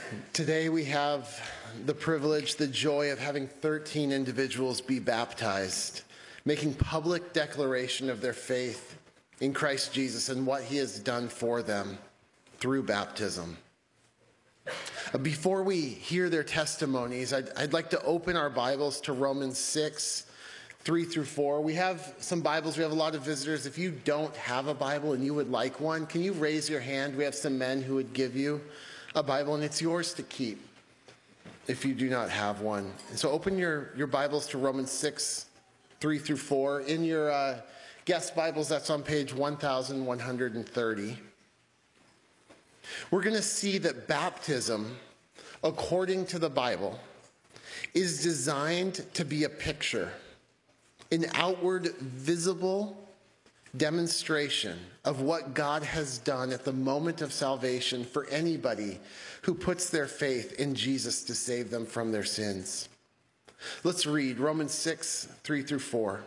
Today we have the privilege, the joy of having 13 individuals be baptized, making public declaration of their faith in Christ Jesus and what he has done for them through baptism. Before we hear their testimonies, I'd like to open our Bibles to Romans 6, 3 through 4. We have some Bibles. We have a lot of visitors. If you don't have a Bible and you would like one, can you raise your hand? We have some men who would give you a Bible, and it's yours to keep if you do not have one. And so open your Bibles to Romans 6, 3 through 4. In your guest Bibles, that's on page 1130. We're going to see that baptism, according to the Bible, is designed to be a picture, an outward, visible demonstration of what God has done at the moment of salvation for anybody who puts their faith in Jesus to save them from their sins. Let's read Romans 6, 3 through 4.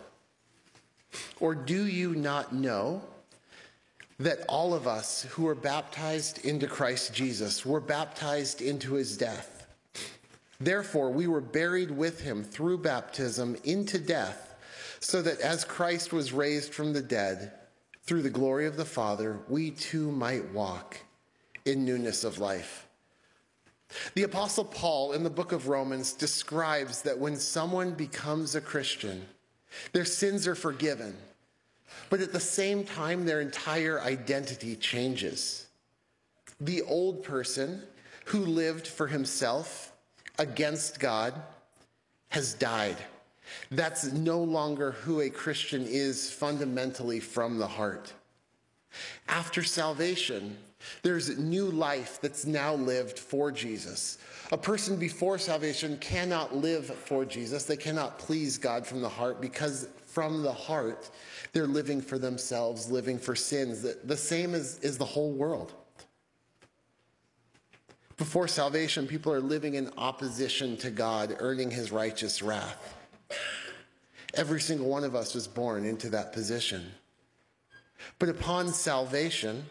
Or do you not know that all of us who were baptized into Christ Jesus were baptized into his death? Therefore, we were buried with him through baptism into death, so that as Christ was raised from the dead through the glory of the Father, we too might walk in newness of life. The Apostle Paul in the book of Romans describes that when someone becomes a Christian, their sins are forgiven, but at the same time, their entire identity changes. The old person who lived for himself against God has died. That's no longer who a Christian is fundamentally from the heart. After salvation, there's new life that's now lived for Jesus. A person before salvation cannot live for Jesus. They cannot please God from the heart because from the heart, they're living for themselves, living for sins. The same as the whole world. Before salvation, people are living in opposition to God, earning his righteous wrath. Every single one of us was born into that position. But upon salvation,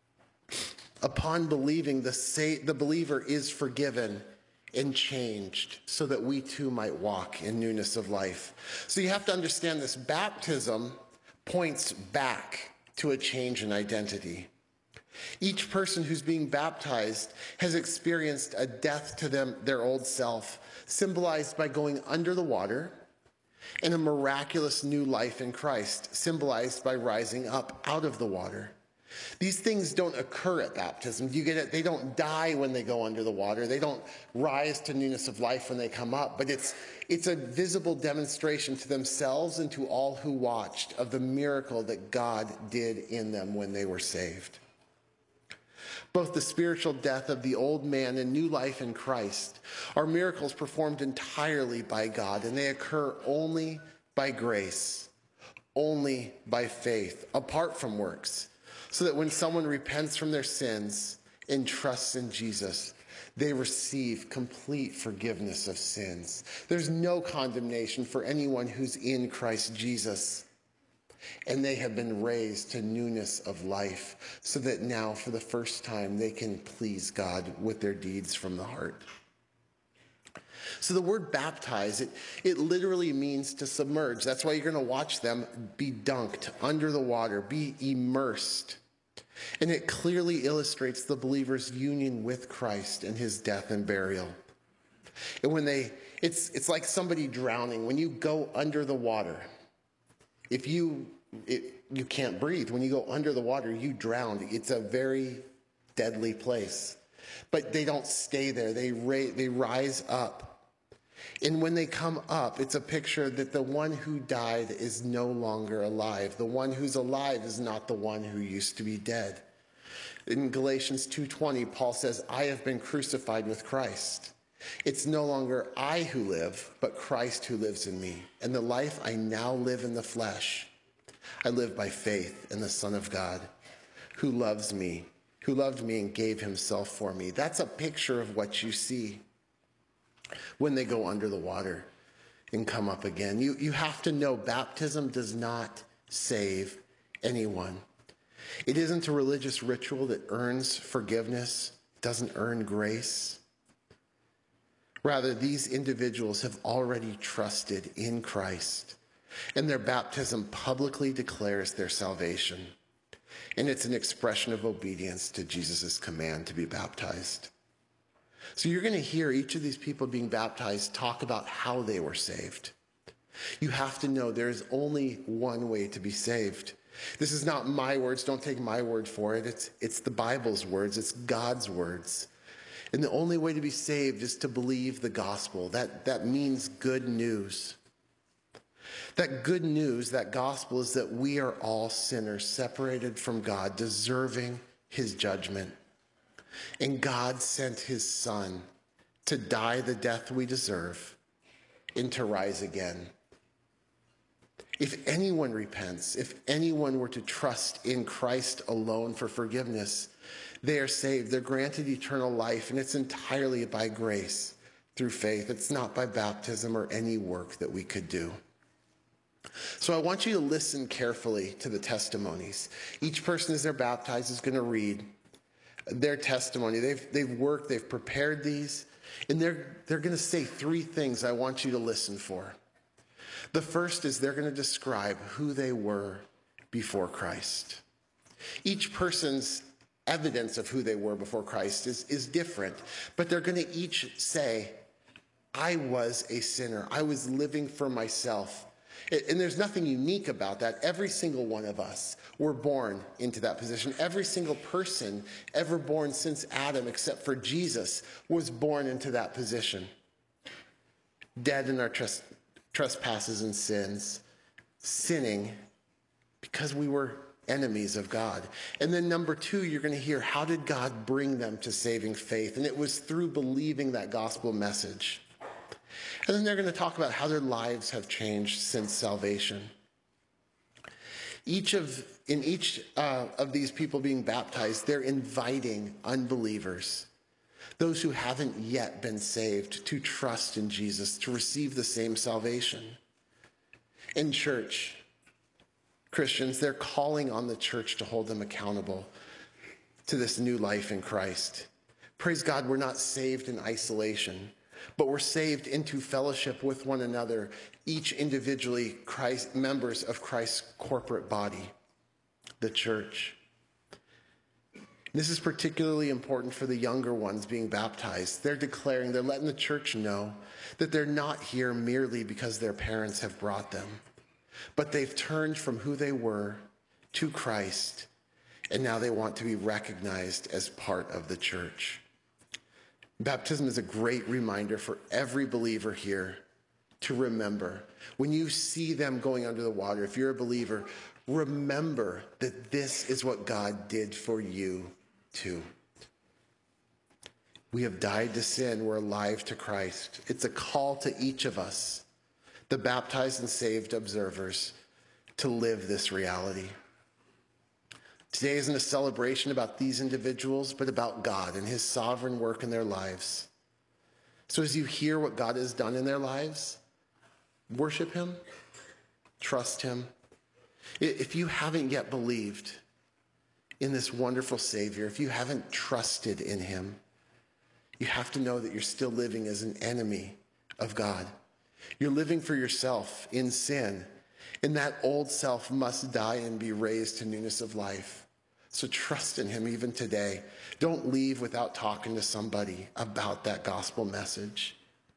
upon believing, the believer is forgiven and changed so that we too might walk in newness of life. So you have to understand this. Baptism points back to a change in identity. Each person who's being baptized has experienced a death to their old self, symbolized by going under the water, and a miraculous new life in Christ, symbolized by rising up out of the water. These things don't occur at baptism. Do you get it? They don't die when they go under the water. They don't rise to newness of life when they come up. But it's a visible demonstration to themselves and to all who watched of the miracle that God did in them when they were saved. Both the spiritual death of the old man and new life in Christ are miracles performed entirely by God, and they occur only by grace, only by faith, apart from works, so that when someone repents from their sins and trusts in Jesus, they receive complete forgiveness of sins. There's no condemnation for anyone who's in Christ Jesus. And they have been raised to newness of life so that now, for the first time, they can please God with their deeds from the heart. So the word baptize, it literally means to submerge. That's why you're going to watch them be dunked under the water, be immersed. And it clearly illustrates the believer's union with Christ and his death and burial. And when it's like somebody drowning. When you go under the water, you can't breathe. When you go under the water, you drown. It's a very deadly place. But they don't stay there. They rise up. And when they come up, it's a picture that the one who died is no longer alive. The one who's alive is not the one who used to be dead. In Galatians 2:20, Paul says, I have been crucified with Christ. It's no longer I who live, but Christ who lives in me. And the life I now live in the flesh, I live by faith in the Son of God, who loved me and gave himself for me. That's a picture of what you see when they go under the water and come up again. You have to know baptism does not save anyone. It isn't a religious ritual that earns forgiveness, doesn't earn grace. Rather, these individuals have already trusted in Christ, and their baptism publicly declares their salvation. And it's an expression of obedience to Jesus' command to be baptized. So you're going to hear each of these people being baptized talk about how they were saved. You have to know there's only one way to be saved. This is not my words. Don't take my word for it. It's the Bible's words. It's God's words. And the only way to be saved is to believe the gospel. That means good news. That good news, that gospel, is that we are all sinners, separated from God, deserving his judgment. And God sent his Son to die the death we deserve and to rise again. If anyone repents, if anyone were to trust in Christ alone for forgiveness, they are saved. They're granted eternal life, and it's entirely by grace through faith. It's not by baptism or any work that we could do. So I want you to listen carefully to the testimonies. Each person, as they're baptized, is going to read their testimony. They've worked, they've prepared these, and they're going to say three things I want you to listen for. The first is they're going to describe who they were before Christ. Each person's evidence of who they were before Christ is different, but they're going to each say, I was a sinner. I was living for myself. And there's nothing unique about that. Every single one of us were born into that position. Every single person ever born since Adam, except for Jesus, was born into that position. Dead in our trespasses and sins, sinning because we were enemies of God. And then number two, you're going to hear, how did God bring them to saving faith? And it was through believing that gospel message. And then they're going to talk about how their lives have changed since salvation. In each of these people being baptized, they're inviting unbelievers, those who haven't yet been saved, to trust in Jesus, to receive the same salvation. In church, Christians, they're calling on the church to hold them accountable to this new life in Christ. Praise God, we're not saved in isolation, but we're saved into fellowship with one another, each individually members of Christ's corporate body, the church. This is particularly important for the younger ones being baptized. They're letting the church know that they're not here merely because their parents have brought them, but they've turned from who they were to Christ, and now they want to be recognized as part of the church. Baptism is a great reminder for every believer here to remember. When you see them going under the water, if you're a believer, remember that this is what God did for you too. We have died to sin. We're alive to Christ. It's a call to each of us, the baptized and saved observers, to live this reality. Today isn't a celebration about these individuals, but about God and his sovereign work in their lives. So as you hear what God has done in their lives, worship him, trust him. If you haven't yet believed in this wonderful Savior, if you haven't trusted in him, you have to know that you're still living as an enemy of God. You're living for yourself in sin, and that old self must die and be raised to newness of life. So trust in him even today. Don't leave without talking to somebody about that gospel message.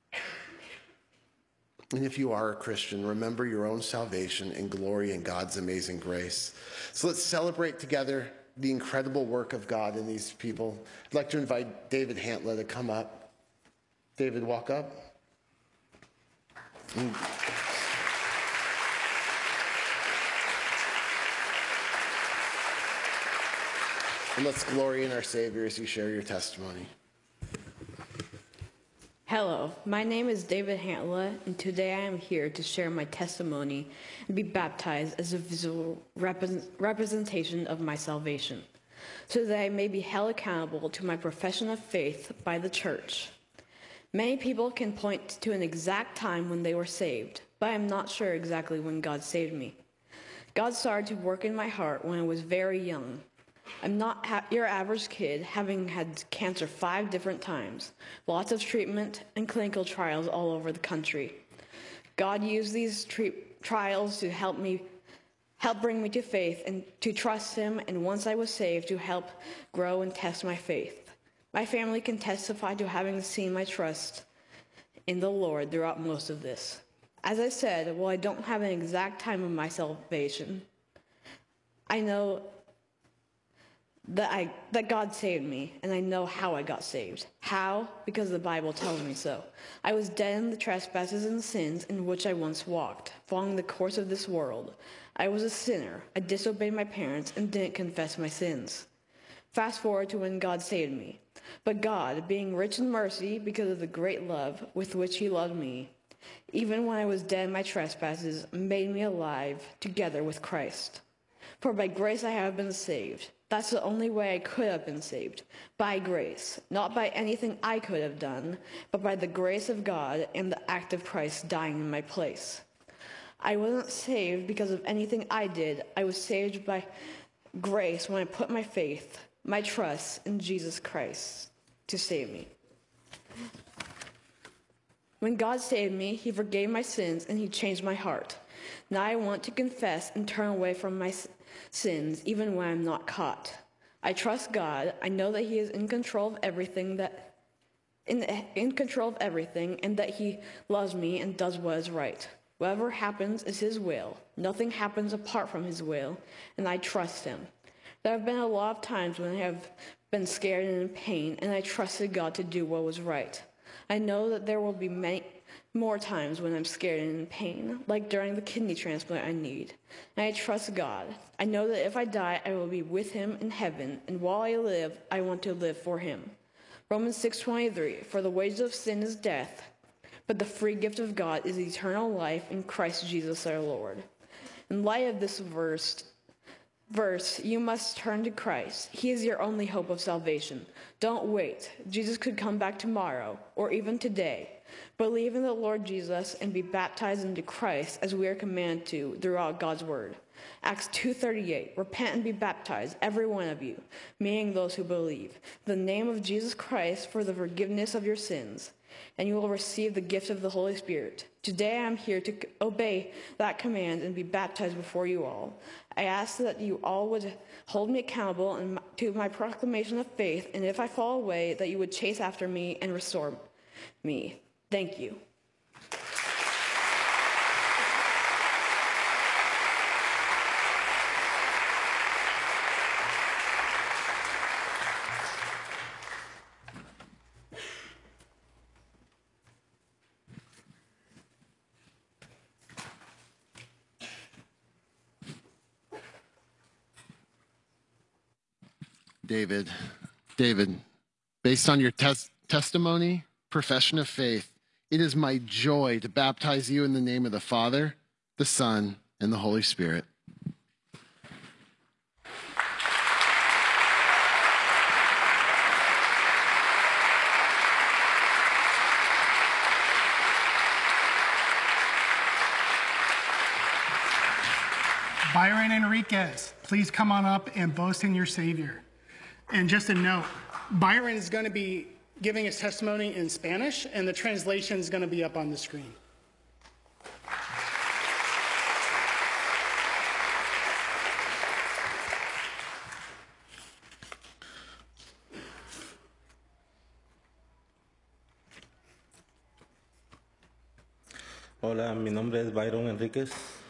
And if you are a Christian, remember your own salvation and glory in God's amazing grace. So let's celebrate together the incredible work of God in these people. I'd like to invite David Hantla to come up. David, walk up. And let's glory in our Savior as you share your testimony. Hello, my name is David Hantla, and today I am here to share my testimony and be baptized as a visual representation of my salvation, so that I may be held accountable to my profession of faith by the church. Many people can point to an exact time when they were saved, but I'm not sure exactly when God saved me. God started to work in my heart when I was very young. I'm not your average kid, having had cancer 5 different times, lots of treatment and clinical trials all over the country. God used these trials to help bring me to faith and to trust him, and once I was saved, to help grow and test my faith. My family can testify to having seen my trust in the Lord throughout most of this. As I said, while I don't have an exact time of my salvation, I know that God saved me, and I know how I got saved. How? Because the Bible tells me so. I was dead in the trespasses and sins in which I once walked, following the course of this world. I was a sinner. I disobeyed my parents and didn't confess my sins. Fast forward to when God saved me. But God, being rich in mercy because of the great love with which he loved me, even when I was dead in my trespasses, made me alive together with Christ. For by grace I have been saved. That's the only way I could have been saved. By grace. Not by anything I could have done, but by the grace of God and the act of Christ dying in my place. I wasn't saved because of anything I did. I was saved by grace when I put my faith, my trust in Jesus Christ to save me. When God saved me, he forgave my sins and he changed my heart. Now I want to confess and turn away from my sins even when I'm not caught. I trust God. I know that he is in control of everything and that he loves me and does what is right. Whatever happens is his will. Nothing happens apart from his will, and I trust him. There have been a lot of times when I have been scared and in pain, and I trusted God to do what was right. I know that there will be many more times when I'm scared and in pain, like during the kidney transplant I need. And I trust God. I know that if I die, I will be with him in heaven, and while I live, I want to live for him. Romans 6:23, for the wages of sin is death, but the free gift of God is eternal life in Christ Jesus our Lord. In light of this verse, you must turn to Christ. He is your only hope of salvation. Don't wait. Jesus could come back tomorrow or even today. Believe in the Lord Jesus and be baptized into Christ as we are commanded to throughout God's word. Acts 2:38, repent and be baptized, every one of you, meaning those who believe, in the name of Jesus Christ for the forgiveness of your sins, and you will receive the gift of the Holy Spirit. Today I am here to obey that command and be baptized before you all. I ask that you all would hold me accountable to my proclamation of faith, and if I fall away, that you would chase after me and restore me. Thank you. David, based on your testimony, profession of faith, it is my joy to baptize you in the name of the Father, the Son, and the Holy Spirit. Byron Enriquez, please come on up and boast in your Savior. And just a note, Byron is going to be giving his testimony in Spanish, and the translation is going to be up on the screen. Hola, mi nombre es Byron Enríquez.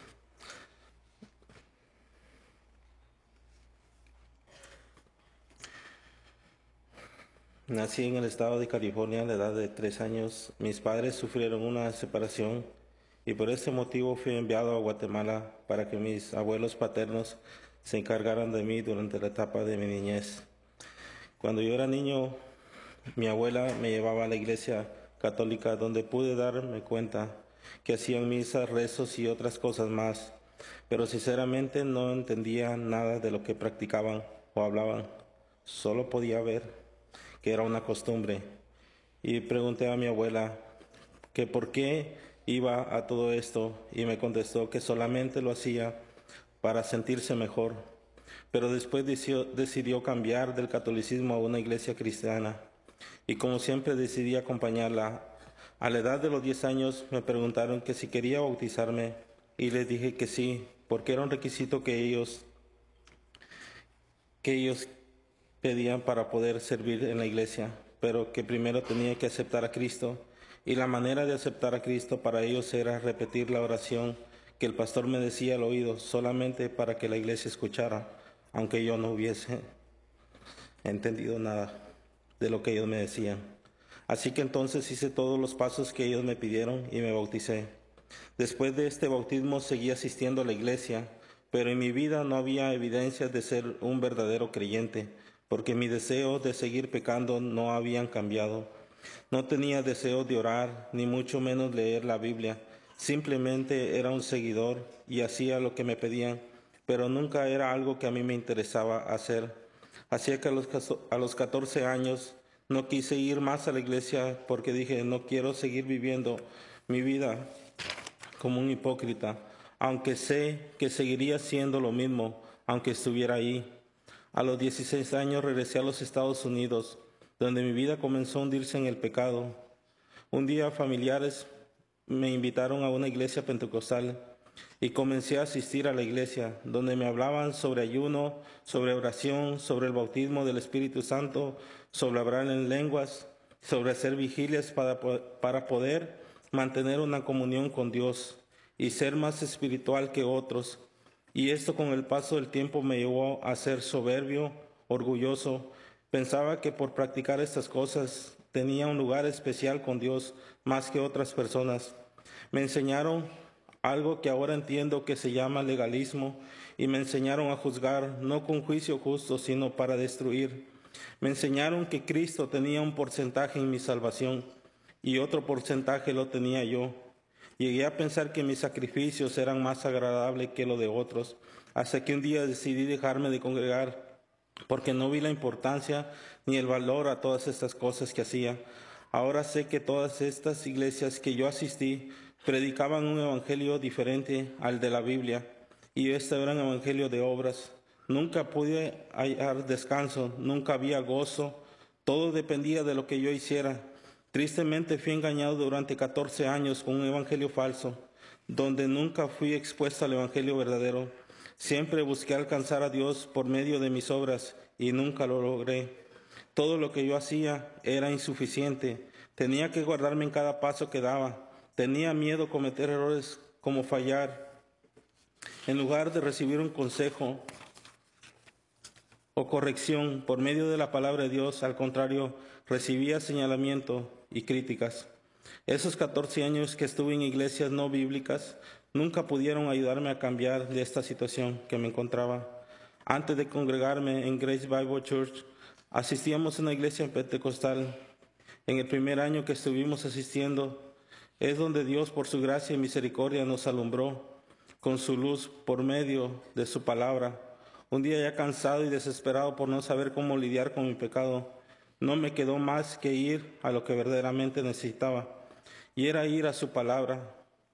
Nací en el estado de California a la edad de 3 años. Mis padres sufrieron una separación y por este motivo fui enviado a Guatemala para que mis abuelos paternos se encargaran de mí durante la etapa de mi niñez. Cuando yo era niño, mi abuela me llevaba a la iglesia católica donde pude darme cuenta que hacían misas, rezos y otras cosas más, pero sinceramente no entendía nada de lo que practicaban o hablaban. Solo podía ver que era una costumbre, y pregunté a mi abuela que por qué iba a todo esto, y me contestó que solamente lo hacía para sentirse mejor. pero después decidió cambiar del catolicismo a una iglesia cristiana. Y como siempre decidí acompañarla. A la edad de los 10 años me preguntaron que si quería bautizarme y les dije que sí, porque era un requisito que ellos pedían para poder servir en la iglesia, pero que primero tenía que aceptar a Cristo. Y la manera de aceptar a Cristo para ellos era repetir la oración que el pastor me decía al oído, solamente para que la iglesia escuchara, aunque yo no hubiese entendido nada de lo que ellos me decían. Así que entonces hice todos los pasos que ellos me pidieron y me bauticé. Después de este bautismo seguí asistiendo a la iglesia, pero en mi vida no había evidencias de ser un verdadero creyente, porque mis deseos de seguir pecando no habían cambiado. No tenía deseo de orar, ni mucho menos leer la Biblia. Simplemente era un seguidor y hacía lo que me pedían, pero nunca era algo que a mí me interesaba hacer. Así que a los 14 años no quise ir más a la iglesia porque dije, no quiero seguir viviendo mi vida como un hipócrita, aunque sé que seguiría siendo lo mismo, aunque estuviera ahí. A los 16 años regresé a los Estados Unidos, donde mi vida comenzó a hundirse en el pecado. Un día familiares me invitaron a una iglesia pentecostal y comencé a asistir a la iglesia, donde me hablaban sobre ayuno, sobre oración, sobre el bautismo del Espíritu Santo, sobre hablar en lenguas, sobre hacer vigilias para poder mantener una comunión con Dios y ser más espiritual que otros. Y esto con el paso del tiempo me llevó a ser soberbio, orgulloso. Pensaba que por practicar estas cosas tenía un lugar especial con Dios más que otras personas. Me enseñaron algo que ahora entiendo que se llama legalismo y me enseñaron a juzgar no con juicio justo, sino para destruir. Me enseñaron que Cristo tenía un porcentaje en mi salvación y otro porcentaje lo tenía yo. Llegué a pensar que mis sacrificios eran más agradables que los de otros, hasta que un día decidí dejarme de congregar, porque no vi la importancia ni el valor a todas estas cosas que hacía. Ahora sé que todas estas iglesias que yo asistí predicaban un evangelio diferente al de la Biblia, y este era un evangelio de obras. Nunca pude hallar descanso, nunca había gozo, todo dependía de lo que yo hiciera. Tristemente fui engañado durante 14 años con un evangelio falso, donde nunca fui expuesto al evangelio verdadero. Siempre busqué alcanzar a Dios por medio de mis obras y nunca lo logré. Todo lo que yo hacía era insuficiente. Tenía que guardarme en cada paso que daba. Tenía miedo a cometer errores como fallar. En lugar de recibir un consejo o corrección por medio de la palabra de Dios, al contrario, recibía señalamiento y críticas. Esos 14 años que estuve en iglesias no bíblicas nunca pudieron ayudarme a cambiar de esta situación que me encontraba. Antes de congregarme en Grace Bible Church, asistíamos a una iglesia pentecostal. En el primer año que estuvimos asistiendo, es donde Dios, por su gracia y misericordia, nos alumbró con su luz por medio de su palabra. Un día, ya cansado y desesperado por no saber cómo lidiar con mi pecado, no me quedó más que ir a lo que verdaderamente necesitaba, y era ir a su palabra.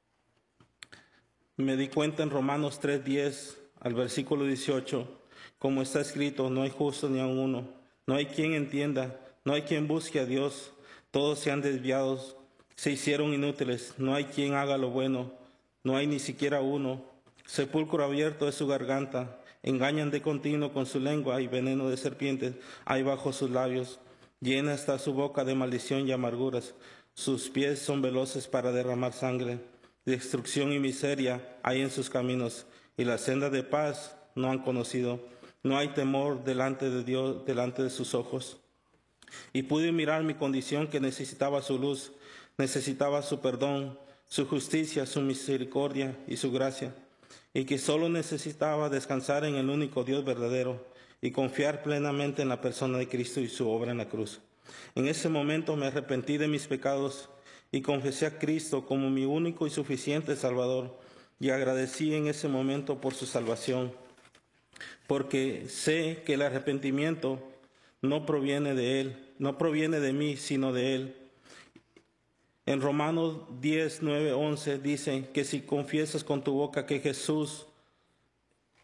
Me di cuenta en Romanos 3:10 al versículo 18, como está escrito, no hay justo ni aun uno, no hay quien entienda, no hay quien busque a Dios, todos se han desviado, se hicieron inútiles, no hay quien haga lo bueno, no hay ni siquiera uno. Sepulcro abierto es su garganta, engañan de continuo con su lengua y veneno de serpientes hay bajo sus labios. Llena está su boca de maldición y amarguras, sus pies son veloces para derramar sangre. Destrucción y miseria hay en sus caminos, y la senda de paz no han conocido. No hay temor delante de Dios, delante de sus ojos. Y pude mirar mi condición, que necesitaba su luz, necesitaba su perdón, su justicia, su misericordia y su gracia, y que solo necesitaba descansar en el único Dios verdadero y confiar plenamente en la persona de Cristo y su obra en la cruz. En ese momento me arrepentí de mis pecados y confesé a Cristo como mi único y suficiente Salvador, y agradecí en ese momento por su salvación, porque sé que el arrepentimiento no proviene de Él, no proviene de mí, sino de Él. En Romanos 10, 9, 11 dice que si confiesas con tu boca que Jesús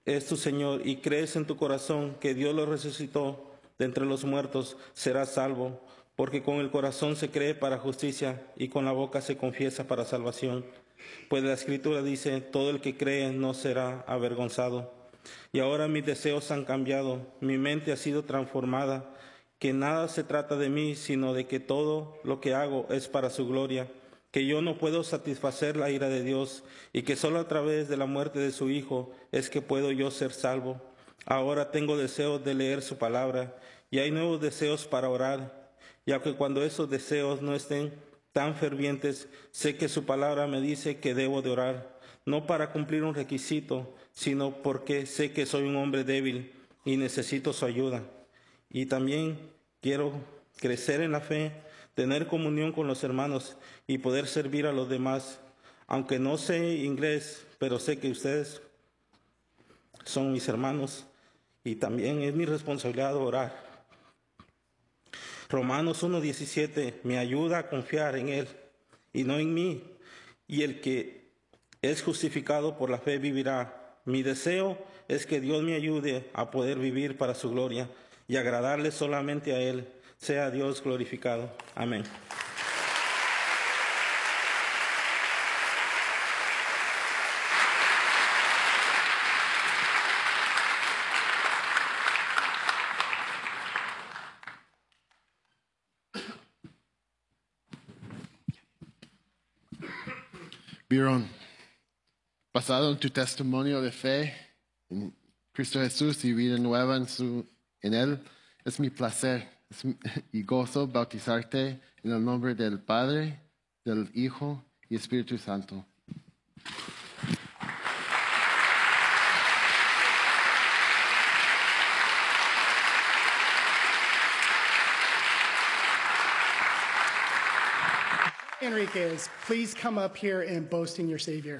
es tu Señor y crees en tu corazón que Dios lo resucitó de entre los muertos, serás salvo, porque con el corazón se cree para justicia y con la boca se confiesa para salvación. Pues la Escritura dice, todo el que cree no será avergonzado. Y ahora mis deseos han cambiado, mi mente ha sido transformada, que nada se trata de mí, sino de que todo lo que hago es para su gloria, que yo no puedo satisfacer la ira de Dios y que solo a través de la muerte de su Hijo es que puedo yo ser salvo. Ahora tengo deseos de leer su palabra y hay nuevos deseos para orar, y aunque cuando esos deseos no estén tan fervientes, sé que su palabra me dice que debo de orar, no para cumplir un requisito, sino porque sé que soy un hombre débil y necesito su ayuda. Y también quiero crecer en la fe, tener comunión con los hermanos y poder servir a los demás. Aunque no sé inglés, pero sé que ustedes son mis hermanos y también es mi responsabilidad orar. Romanos 1:17 me ayuda a confiar en Él y no en mí. Y el que es justificado por la fe vivirá. Mi deseo es que Dios me ayude a poder vivir para su gloria y agradarle solamente a Él. Sea Dios glorificado. Amén. Byron, basado en tu testimonio de fe en Cristo Jesús y vida nueva en Él, es mi placer y gozo bautizarte en el nombre del Padre, del Hijo y Espíritu Santo. Enriquez, please come up here and boast in your Savior.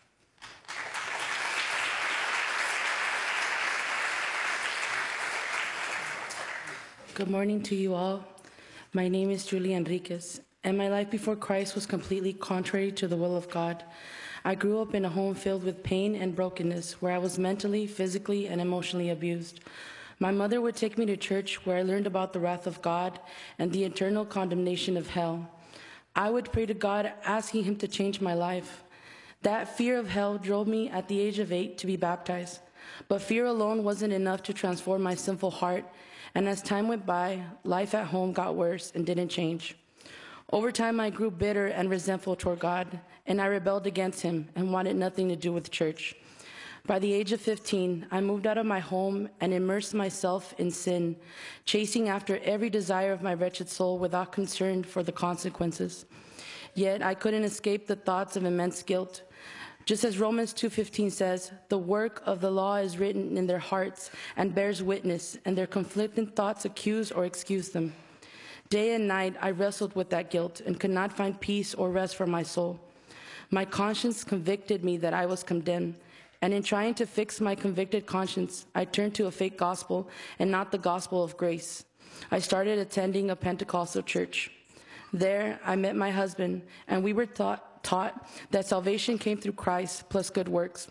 Good morning to you all. My name is Julie Enriquez, and my life before Christ was completely contrary to the will of God. I grew up in a home filled with pain and brokenness, where I was mentally, physically, and emotionally abused. My mother would take me to church, where I learned about the wrath of God and the eternal condemnation of hell. I would pray to God, asking Him to change my life. That fear of hell drove me at the age of 8 to be baptized. But fear alone wasn't enough to transform my sinful heart, and as time went by, life at home got worse and didn't change. Over time, I grew bitter and resentful toward God, and I rebelled against Him and wanted nothing to do with church. By the age of 15, I moved out of my home and immersed myself in sin, chasing after every desire of my wretched soul without concern for the consequences. Yet I couldn't escape the thoughts of immense guilt. Just as Romans 2:15 says, the work of the law is written in their hearts and bears witness, and their conflicting thoughts accuse or excuse them. Day and night I wrestled with that guilt and could not find peace or rest for my soul. My conscience convicted me that I was condemned, and in trying to fix my convicted conscience, I turned to a fake gospel and not the gospel of grace. I started attending a Pentecostal church. There, I met my husband, and we were taught that salvation came through Christ plus good works,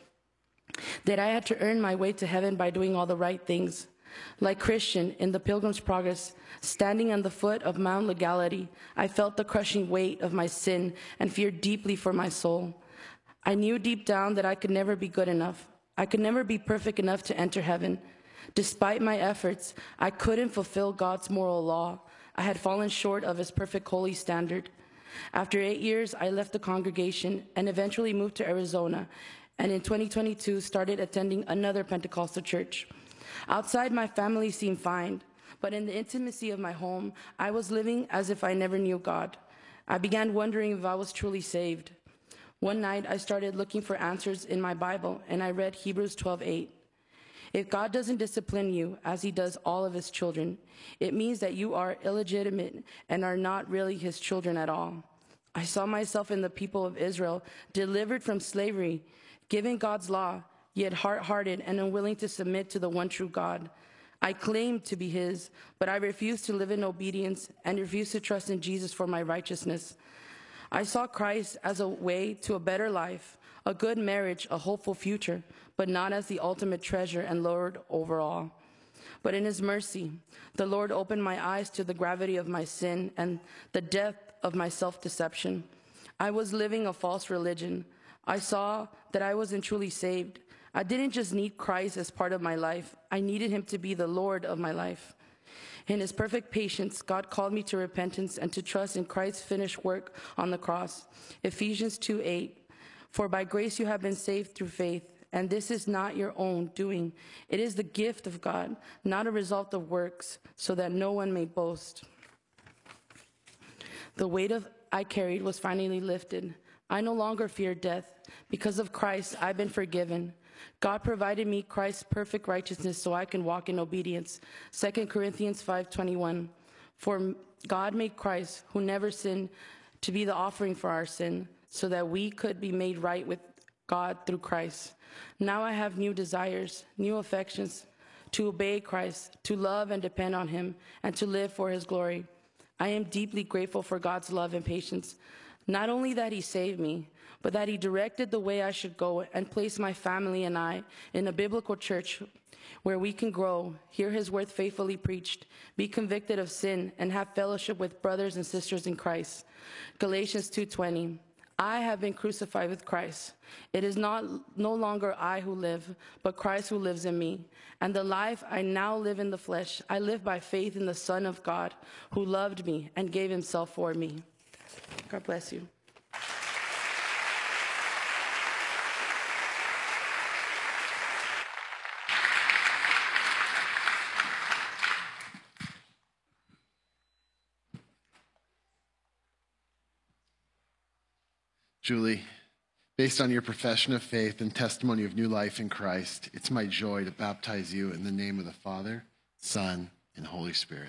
that I had to earn my way to heaven by doing all the right things. Like Christian in the Pilgrim's Progress, standing on the foot of Mount Legality, I felt the crushing weight of my sin and feared deeply for my soul. I knew deep down that I could never be good enough. I could never be perfect enough to enter heaven. Despite my efforts, I couldn't fulfill God's moral law. I had fallen short of His perfect holy standard. After 8 years, I left the congregation and eventually moved to Arizona, and in 2022 started attending another Pentecostal church. Outside, my family seemed fine, but in the intimacy of my home, I was living as if I never knew God. I began wondering if I was truly saved. One night, I started looking for answers in my Bible, and I read Hebrews 12:8. If God doesn't discipline you as He does all of His children, it means that you are illegitimate and are not really His children at all. I saw myself in the people of Israel, delivered from slavery, given God's law, yet hard-hearted and unwilling to submit to the one true God. I claimed to be His, but I refused to live in obedience and refused to trust in Jesus for my righteousness. I saw Christ as a way to a better life, a good marriage, a hopeful future, but not as the ultimate treasure and Lord over all. But in his mercy, the Lord opened my eyes to the gravity of my sin and the depth of my self-deception. I was living a false religion. I saw that I wasn't truly saved. I didn't just need Christ as part of my life. I needed him to be the Lord of my life. In his perfect patience, God called me to repentance and to trust in Christ's finished work on the cross. Ephesians 2:8, for by grace you have been saved through faith, and this is not your own doing. It is the gift of God, not a result of works, so that no one may boast. The weight I carried was finally lifted. I no longer fear death. Because of Christ, I've been forgiven. God provided me Christ's perfect righteousness so I can walk in obedience. 2 Corinthians 5:21. For God made Christ, who never sinned, to be the offering for our sin, so that we could be made right with God through Christ. Now I have new desires, new affections, to obey Christ, to love and depend on him, and to live for his glory. I am deeply grateful for God's love and patience. Not only that he saved me, but that he directed the way I should go and placed my family and I in a biblical church where we can grow, hear his word faithfully preached, be convicted of sin, and have fellowship with brothers and sisters in Christ. Galatians 2:20. I have been crucified with Christ. It is no longer I who live, but Christ who lives in me. And the life I now live in the flesh, I live by faith in the Son of God, who loved me and gave himself for me. God bless you. Julie, based on your profession of faith and testimony of new life in Christ, it's my joy to baptize you in the name of the Father, Son, and Holy Spirit.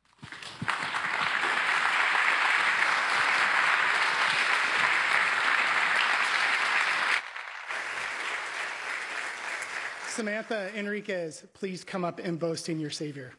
Samantha Enriquez, please come up and boast in your Savior.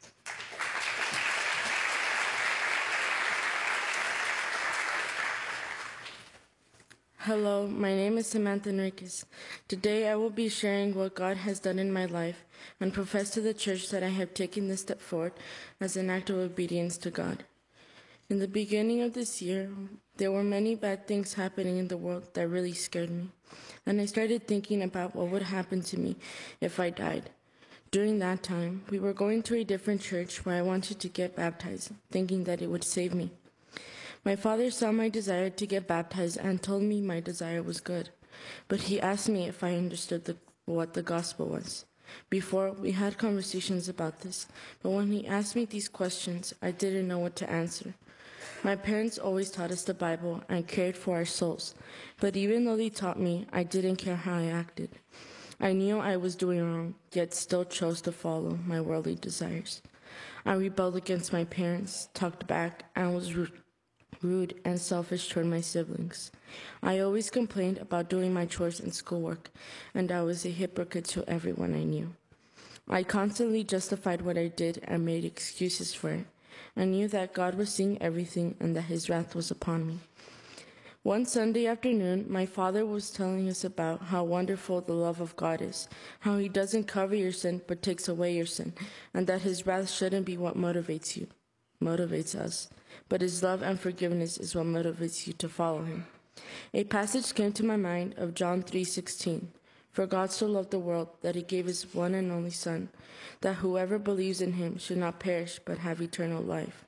Hello, my name is Samantha Enriquez. Today I will be sharing what God has done in my life and profess to the church that I have taken this step forward as an act of obedience to God. In the beginning of this year, there were many bad things happening in the world that really scared me, and I started thinking about what would happen to me if I died. During that time, we were going to a different church where I wanted to get baptized, thinking that it would save me. My father saw my desire to get baptized and told me my desire was good, but he asked me if I understood what the gospel was. Before, we had conversations about this, but when he asked me these questions, I didn't know what to answer. My parents always taught us the Bible and cared for our souls, but even though they taught me, I didn't care how I acted. I knew I was doing wrong, yet still chose to follow my worldly desires. I rebelled against my parents, talked back, and was rude and selfish toward my siblings. I always complained about doing my chores and schoolwork, and I was a hypocrite to everyone I knew. I constantly justified what I did and made excuses for it. I knew that God was seeing everything and that his wrath was upon me. One Sunday afternoon, my father was telling us about how wonderful the love of God is, how he doesn't cover your sin but takes away your sin, and that his wrath shouldn't be what motivates us, but his love and forgiveness is what motivates you to follow him. A passage came to my mind of John 3:16. For God so loved the world that he gave his one and only Son, that whoever believes in him should not perish but have eternal life.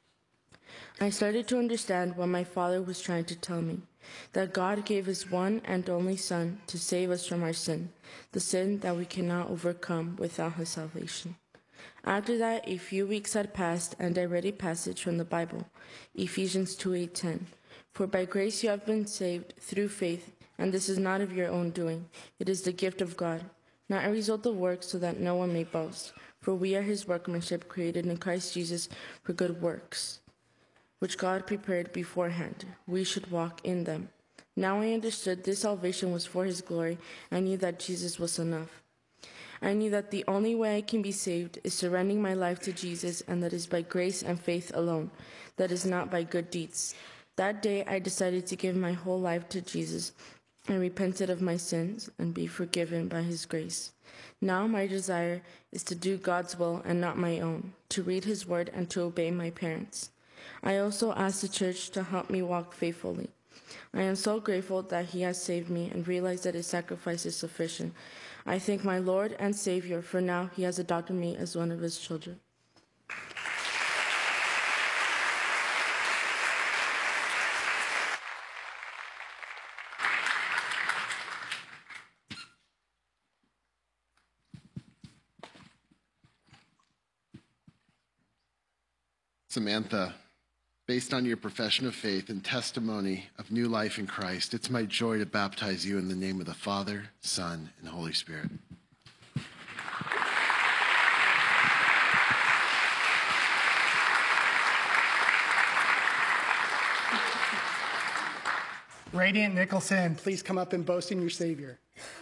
I started to understand what my father was trying to tell me, that God gave his one and only Son to save us from our sin, the sin that we cannot overcome without his salvation. After that, a few weeks had passed, and I read a passage from the Bible, Ephesians 2:8-10. For by grace you have been saved through faith, and this is not of your own doing. It is the gift of God, not a result of works, so that no one may boast. For we are his workmanship, created in Christ Jesus for good works, which God prepared beforehand. We should walk in them. Now I understood this salvation was for his glory. I knew that Jesus was enough. I knew that the only way I can be saved is surrendering my life to Jesus, and that is by grace and faith alone. That is not by good deeds. That day I decided to give my whole life to Jesus, I repented of my sins and be forgiven by his grace. Now my desire is to do God's will and not my own, to read his word and to obey my parents. I also ask the church to help me walk faithfully. I am so grateful that he has saved me and realized that his sacrifice is sufficient. I thank my Lord and Savior, for now he has adopted me as one of his children. Samantha, based on your profession of faith and testimony of new life in Christ, it's my joy to baptize you in the name of the Father, Son, and Holy Spirit. Radiant Nicholson, please come up and boast in your Savior.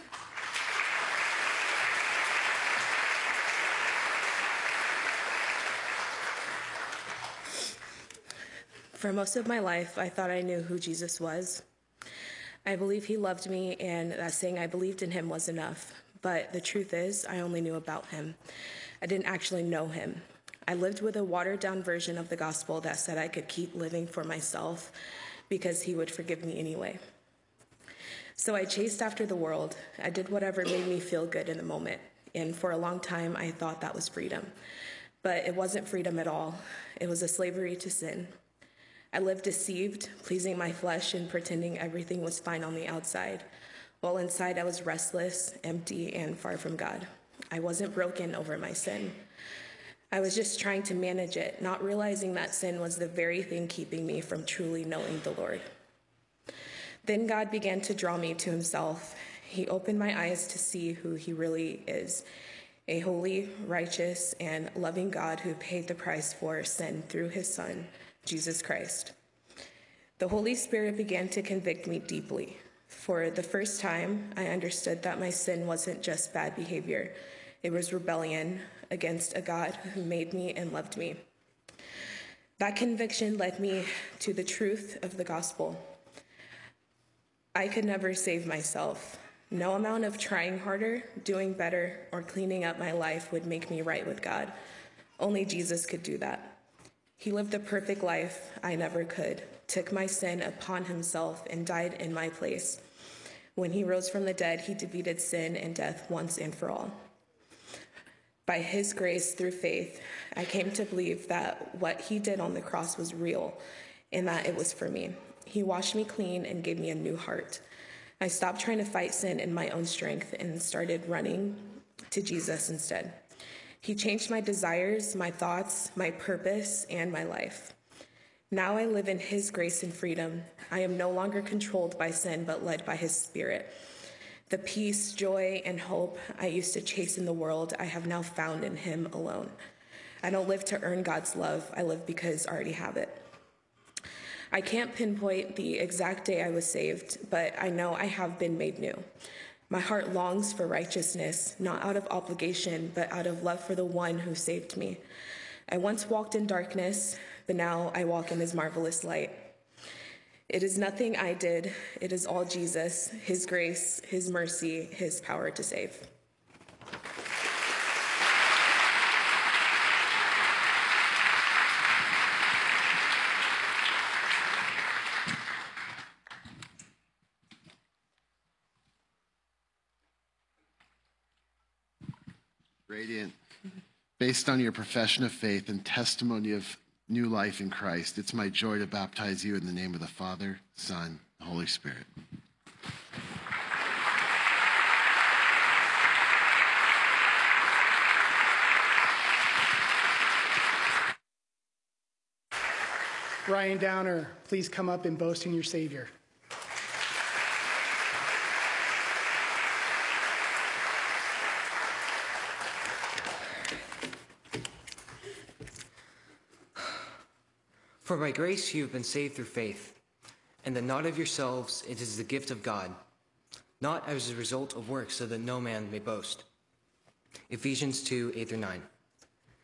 For most of my life, I thought I knew who Jesus was. I believe he loved me, and that saying I believed in him was enough. But the truth is, I only knew about him. I didn't actually know him. I lived with a watered-down version of the gospel that said I could keep living for myself because he would forgive me anyway. So I chased after the world. I did whatever made me feel good in the moment. And for a long time, I thought that was freedom. But it wasn't freedom at all. It was a slavery to sin. I lived deceived, pleasing my flesh and pretending everything was fine on the outside, while inside I was restless, empty, and far from God. I wasn't broken over my sin. I was just trying to manage it, not realizing that sin was the very thing keeping me from truly knowing the Lord. Then God began to draw me to himself. He opened my eyes to see who he really is, a holy, righteous, and loving God who paid the price for sin through his Son, Jesus Christ. The Holy Spirit began to convict me deeply. For the first time, I understood that my sin wasn't just bad behavior. It was rebellion against a God who made me and loved me. That conviction led me to the truth of the gospel. I could never save myself. No amount of trying harder, doing better, or cleaning up my life would make me right with God. Only Jesus could do that. He lived the perfect life I never could, took my sin upon himself, and died in my place. When he rose from the dead, he defeated sin and death once and for all. By his grace through faith, I came to believe that what he did on the cross was real and that it was for me. He washed me clean and gave me a new heart. I stopped trying to fight sin in my own strength and started running to Jesus instead. He changed my desires, my thoughts, my purpose, and my life. Now I live in his grace and freedom. I am no longer controlled by sin, but led by his Spirit. The peace, joy, and hope I used to chase in the world, I have now found in him alone. I don't live to earn God's love. I live because I already have it. I can't pinpoint the exact day I was saved, but I know I have been made new. My heart longs for righteousness, not out of obligation, but out of love for the one who saved me. I once walked in darkness, but now I walk in his marvelous light. It is nothing I did. It is all Jesus, his grace, his mercy, his power to save. Radiant, based on your profession of faith and testimony of new life in Christ, it's my joy to baptize you in the name of the Father, Son, and Holy Spirit. Ryan Downer, please come up and boast in your Savior. For by grace you have been saved through faith, and that not of yourselves, it is the gift of God, not as a result of works, so that no man may boast. Ephesians 2:8-9.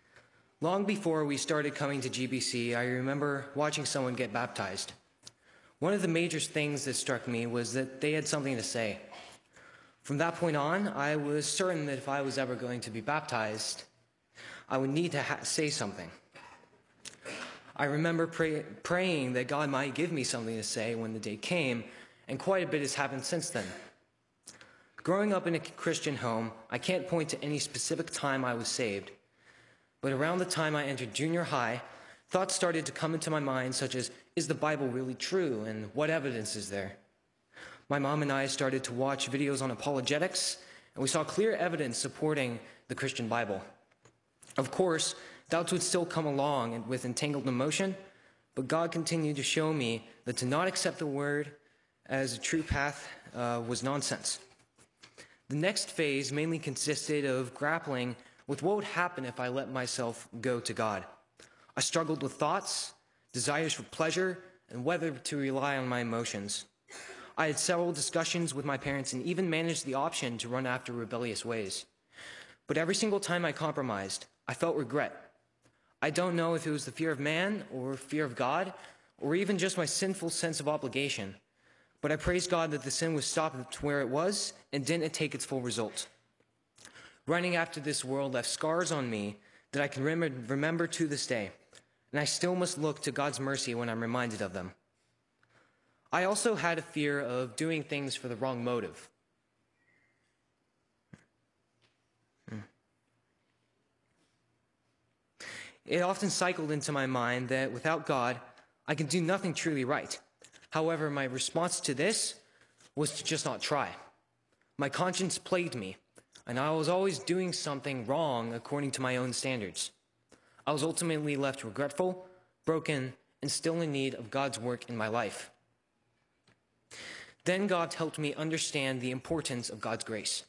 Long before we started coming to GBC, I remember watching someone get baptized. One of the major things that struck me was that they had something to say. From that point on, I was certain that if I was ever going to be baptized, I would need to say something. I remember praying that God might give me something to say when the day came, and quite a bit has happened since then. Growing up in a Christian home, I can't point to any specific time I was saved, but around the time I entered junior high, thoughts started to come into my mind such as, is the Bible really true, and what evidence is there? My mom and I started to watch videos on apologetics, and we saw clear evidence supporting the Christian Bible. Of course, doubts would still come along with entangled emotion, but God continued to show me that to not accept the word as a true path was nonsense. The next phase mainly consisted of grappling with what would happen if I let myself go to God. I struggled with thoughts, desires for pleasure, and whether to rely on my emotions. I had several discussions with my parents and even managed the option to run after rebellious ways. But every single time I compromised, I felt regret. I don't know if it was the fear of man or fear of God, or even just my sinful sense of obligation. But I praise God that the sin was stopped where it was and didn't take its full result. Running after this world left scars on me that I can remember to this day, and I still must look to God's mercy when I'm reminded of them. I also had a fear of doing things for the wrong motive. It often cycled into my mind that without God, I can do nothing truly right. However, my response to this was to just not try. My conscience plagued me, and I was always doing something wrong according to my own standards. I was ultimately left regretful, broken, and still in need of God's work in my life. Then God helped me understand the importance of God's grace.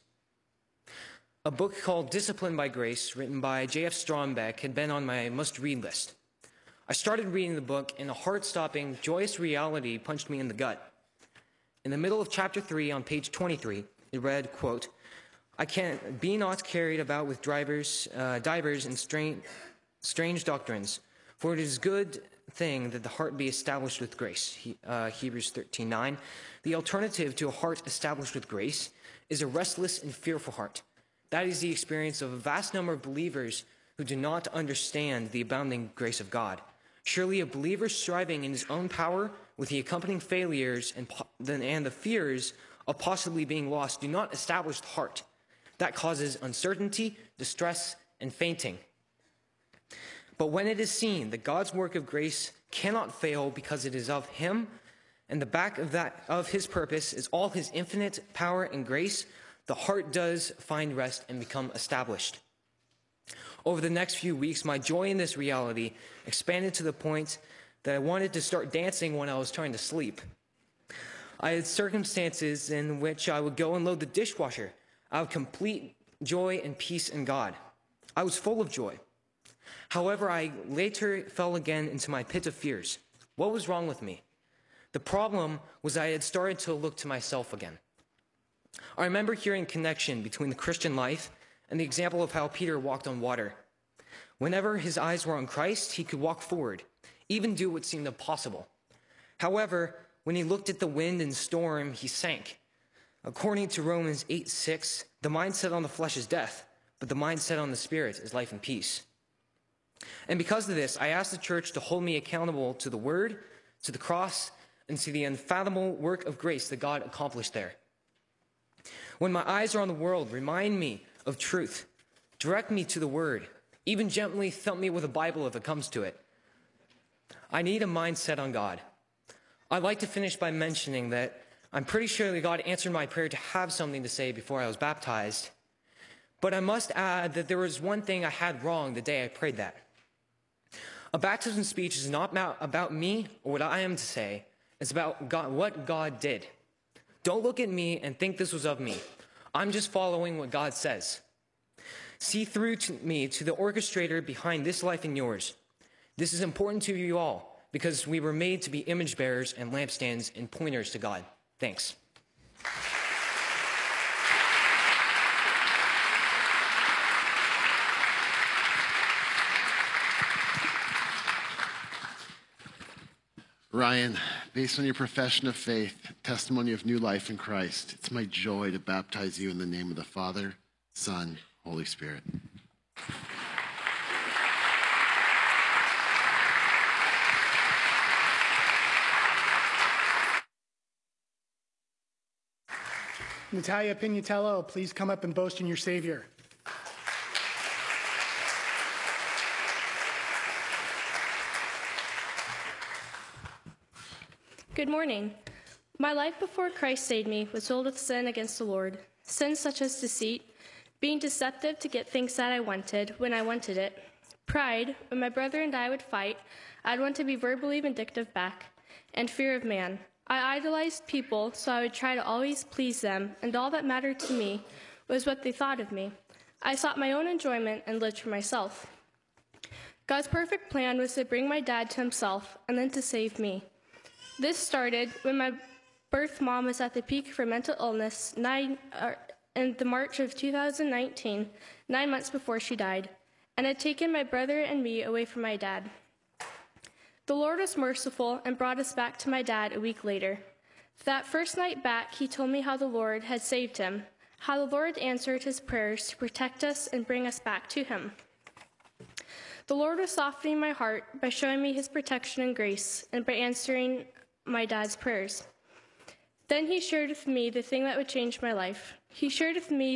A book called Disciplined by Grace, written by J.F. Strombeck, had been on my must-read list. I started reading the book, and a heart-stopping, joyous reality punched me in the gut. In the middle of chapter 3, on page 23, it read, quote, "I can be not carried about with divers and strange doctrines, for it is a good thing that the heart be established with grace." Hebrews 13:9. The alternative to a heart established with grace is a restless and fearful heart. That is the experience of a vast number of believers who do not understand the abounding grace of God. Surely a believer striving in his own power with the accompanying failures and the fears of possibly being lost do not establish the heart. That causes uncertainty, distress, and fainting. But when it is seen that God's work of grace cannot fail because it is of him, and the back of his purpose is all his infinite power and grace, the heart does find rest and become established. Over the next few weeks, my joy in this reality expanded to the point that I wanted to start dancing when I was trying to sleep. I had circumstances in which I would go and load the dishwasher out of complete joy and peace in God. I was full of joy. However, I later fell again into my pit of fears. What was wrong with me? The problem was I had started to look to myself again. I remember hearing a connection between the Christian life and the example of how Peter walked on water. Whenever his eyes were on Christ, he could walk forward, even do what seemed impossible. However, when he looked at the wind and storm, he sank. According to Romans 8:6, the mindset on the flesh is death, but the mindset on the spirit is life and peace. And because of this, I asked the church to hold me accountable to the word, to the cross, and to the unfathomable work of grace that God accomplished there. When my eyes are on the world, remind me of truth. Direct me to the word. Even gently thump me with a Bible if it comes to it. I need a mindset on God. I'd like to finish by mentioning that I'm pretty sure that God answered my prayer to have something to say before I was baptized. But I must add that there was one thing I had wrong the day I prayed that. A baptism speech is not about me or what I am to say. It's about God, what God did. Don't look at me and think this was of me. I'm just following what God says. See through to me, to the orchestrator behind this life and yours. This is important to you all because we were made to be image bearers and lampstands and pointers to God. Thanks. Ryan, based on your profession of faith, testimony of new life in Christ, it's my joy to baptize you in the name of the Father, Son, Holy Spirit. Natalia Pignatello, please come up and boast in your Savior. Good morning. My life before Christ saved me was filled with sin against the Lord. Sins such as deceit, being deceptive to get things that I wanted when I wanted it. Pride, when my brother and I would fight, I'd want to be verbally vindictive back. And fear of man. I idolized people, so I would try to always please them, and all that mattered to me was what they thought of me. I sought my own enjoyment and lived for myself. God's perfect plan was to bring my dad to himself and then to save me. This started when my birth mom was at the peak of her mental illness in the March of 2019, 9 months before she died, and had taken my brother and me away from my dad. The Lord was merciful and brought us back to my dad a week later. That first night back, he told me how the Lord had saved him, how the Lord answered his prayers to protect us and bring us back to him. The Lord was softening my heart by showing me his protection and grace and by answering my dad's prayers. Then he shared with me the thing that would change my life. He shared with me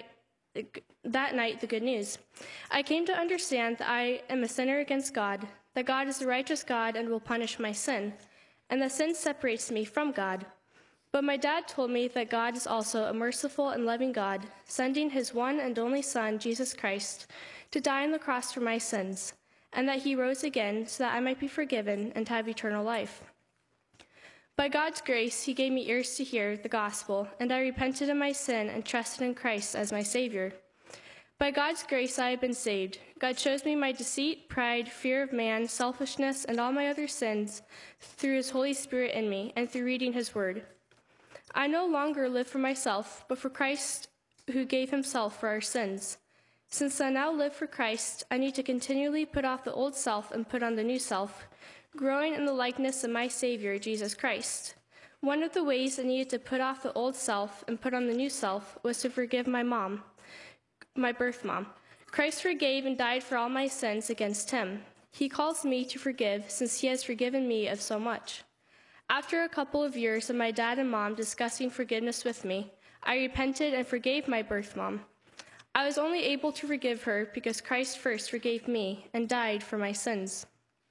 that night the good news. I came to understand that I am a sinner against God, that God is a righteous God and will punish my sin, and that sin separates me from God. But my dad told me that God is also a merciful and loving God, sending his one and only Son, Jesus Christ, to die on the cross for my sins, and that he rose again so that I might be forgiven and have eternal life. By God's grace, he gave me ears to hear the gospel, and I repented of my sin and trusted in Christ as my Savior. By God's grace, I have been saved. God shows me my deceit, pride, fear of man, selfishness, and all my other sins through his Holy Spirit in me and through reading his word. I no longer live for myself, but for Christ who gave himself for our sins. Since I now live for Christ, I need to continually put off the old self and put on the new self, growing in the likeness of my Savior, Jesus Christ. One of the ways I needed to put off the old self and put on the new self was to forgive my mom, my birth mom. Christ forgave and died for all my sins against him. He calls me to forgive since he has forgiven me of so much. After a couple of years of my dad and mom discussing forgiveness with me, I repented and forgave my birth mom. I was only able to forgive her because Christ first forgave me and died for my sins.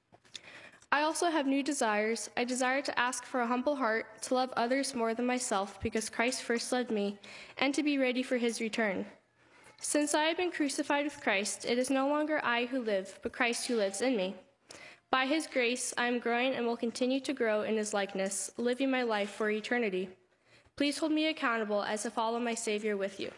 I also have new desires. I desire to ask for a humble heart, to love others more than myself because Christ first loved me, and to be ready for his return. Since I have been crucified with Christ, it is no longer I who live, but Christ who lives in me. By his grace, I am growing and will continue to grow in his likeness, living my life for eternity. Please hold me accountable as I follow my Savior with you.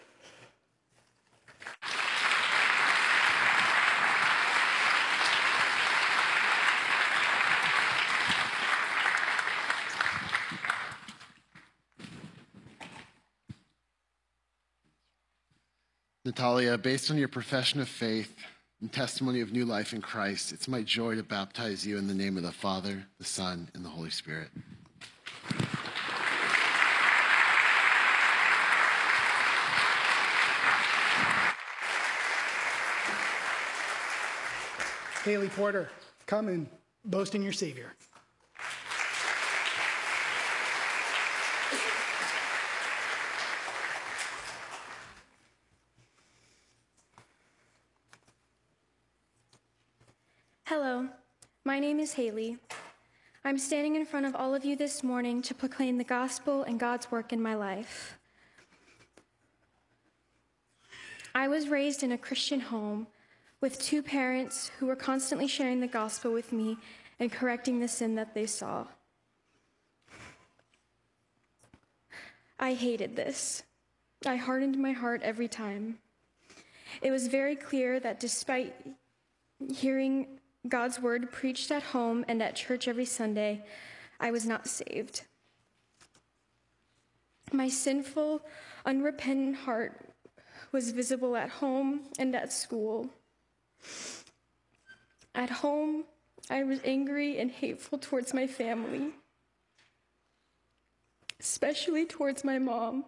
Natalia, based on your profession of faith and testimony of new life in Christ, it's my joy to baptize you in the name of the Father, the Son, and the Holy Spirit. Haley Porter, come and boast in your Savior. Hello, my name is Haley. I'm standing in front of all of you this morning to proclaim the gospel and God's work in my life. I was raised in a Christian home with two parents who were constantly sharing the gospel with me and correcting the sin that they saw. I hated this. I hardened my heart every time. It was very clear that despite hearing God's word preached at home and at church every Sunday, I was not saved. My sinful, unrepentant heart was visible at home and at school. At home, I was angry and hateful towards my family, especially towards my mom.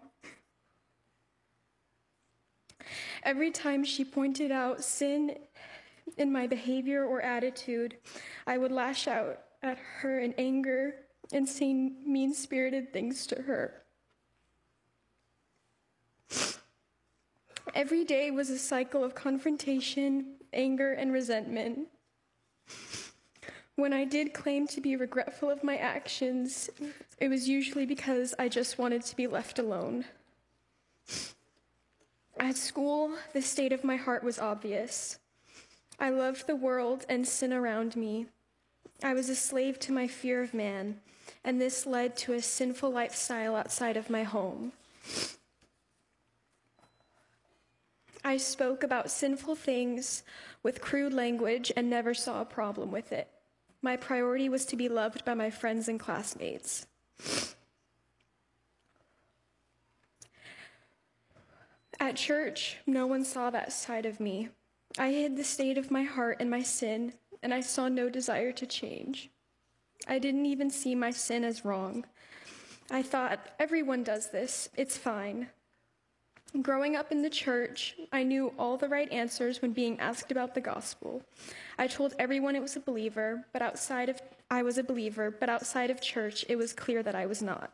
Every time she pointed out sin in my behavior or attitude, I would lash out at her in anger and say mean-spirited things to her. Every day was a cycle of confrontation, anger, and resentment. When I did claim to be regretful of my actions, it was usually because I just wanted to be left alone. At school, the state of my heart was obvious. I loved the world and sin around me. I was a slave to my fear of man, and this led to a sinful lifestyle outside of my home. I spoke about sinful things with crude language and never saw a problem with it. My priority was to be loved by my friends and classmates. At church, no one saw that side of me. I hid the state of my heart and my sin, and I saw no desire to change. I didn't even see my sin as wrong. I thought, everyone does this, it's fine. Growing up in the church, I knew all the right answers when being asked about the gospel. I told everyone I was a believer, but outside of church, it was clear that I was not.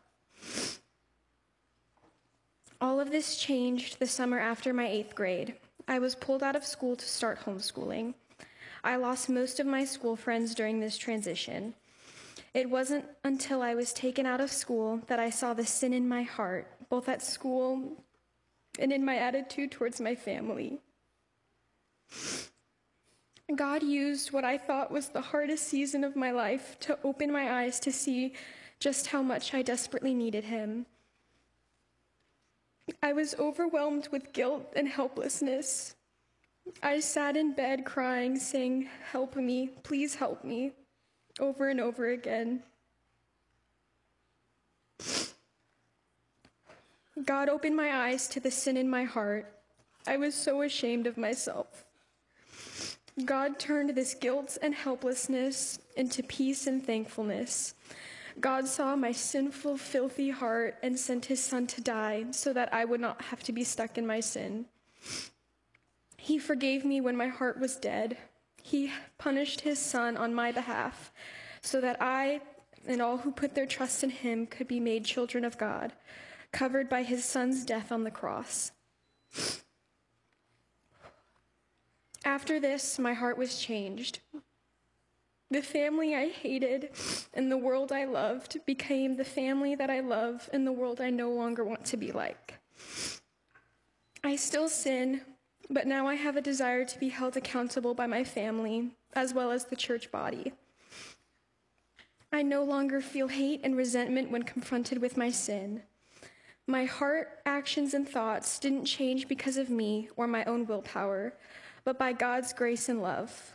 All of this changed the summer after my 8th grade. I was pulled out of school to start homeschooling. I lost most of my school friends during this transition. It wasn't until I was taken out of school that I saw the sin in my heart, both at school and in my attitude towards my family. God used what I thought was the hardest season of my life to open my eyes to see just how much I desperately needed him. I was overwhelmed with guilt and helplessness. I sat in bed crying, saying, "Help me, please help me," over and over again. God opened my eyes to the sin in my heart. I was so ashamed of myself. God turned this guilt and helplessness into peace and thankfulness. God saw my sinful, filthy heart and sent his son to die so that I would not have to be stuck in my sin. He forgave me when my heart was dead. He punished his son on my behalf so that I and all who put their trust in him could be made children of God, covered by his son's death on the cross. After this, my heart was changed. The family I hated and the world I loved became the family that I love and the world I no longer want to be like. I still sin, but now I have a desire to be held accountable by my family as well as the church body. I no longer feel hate and resentment when confronted with my sin. My heart, actions, and thoughts didn't change because of me or my own willpower, but by God's grace and love.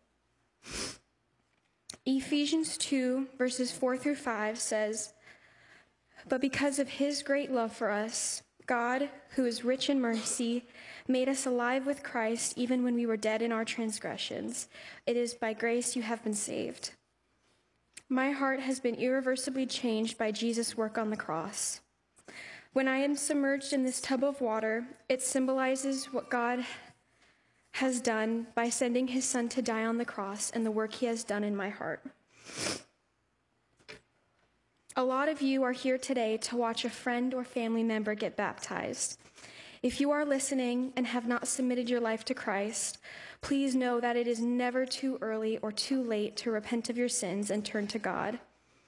Ephesians 2, verses 4 through 5 says, "But because of his great love for us, God, who is rich in mercy, made us alive with Christ even when we were dead in our transgressions. It is by grace you have been saved." My heart has been irreversibly changed by Jesus' work on the cross. When I am submerged in this tub of water, it symbolizes what God has done by sending his son to die on the cross and the work he has done in my heart. A lot of you are here today to watch a friend or family member get baptized. If you are listening and have not submitted your life to Christ, please know that it is never too early or too late to repent of your sins and turn to God.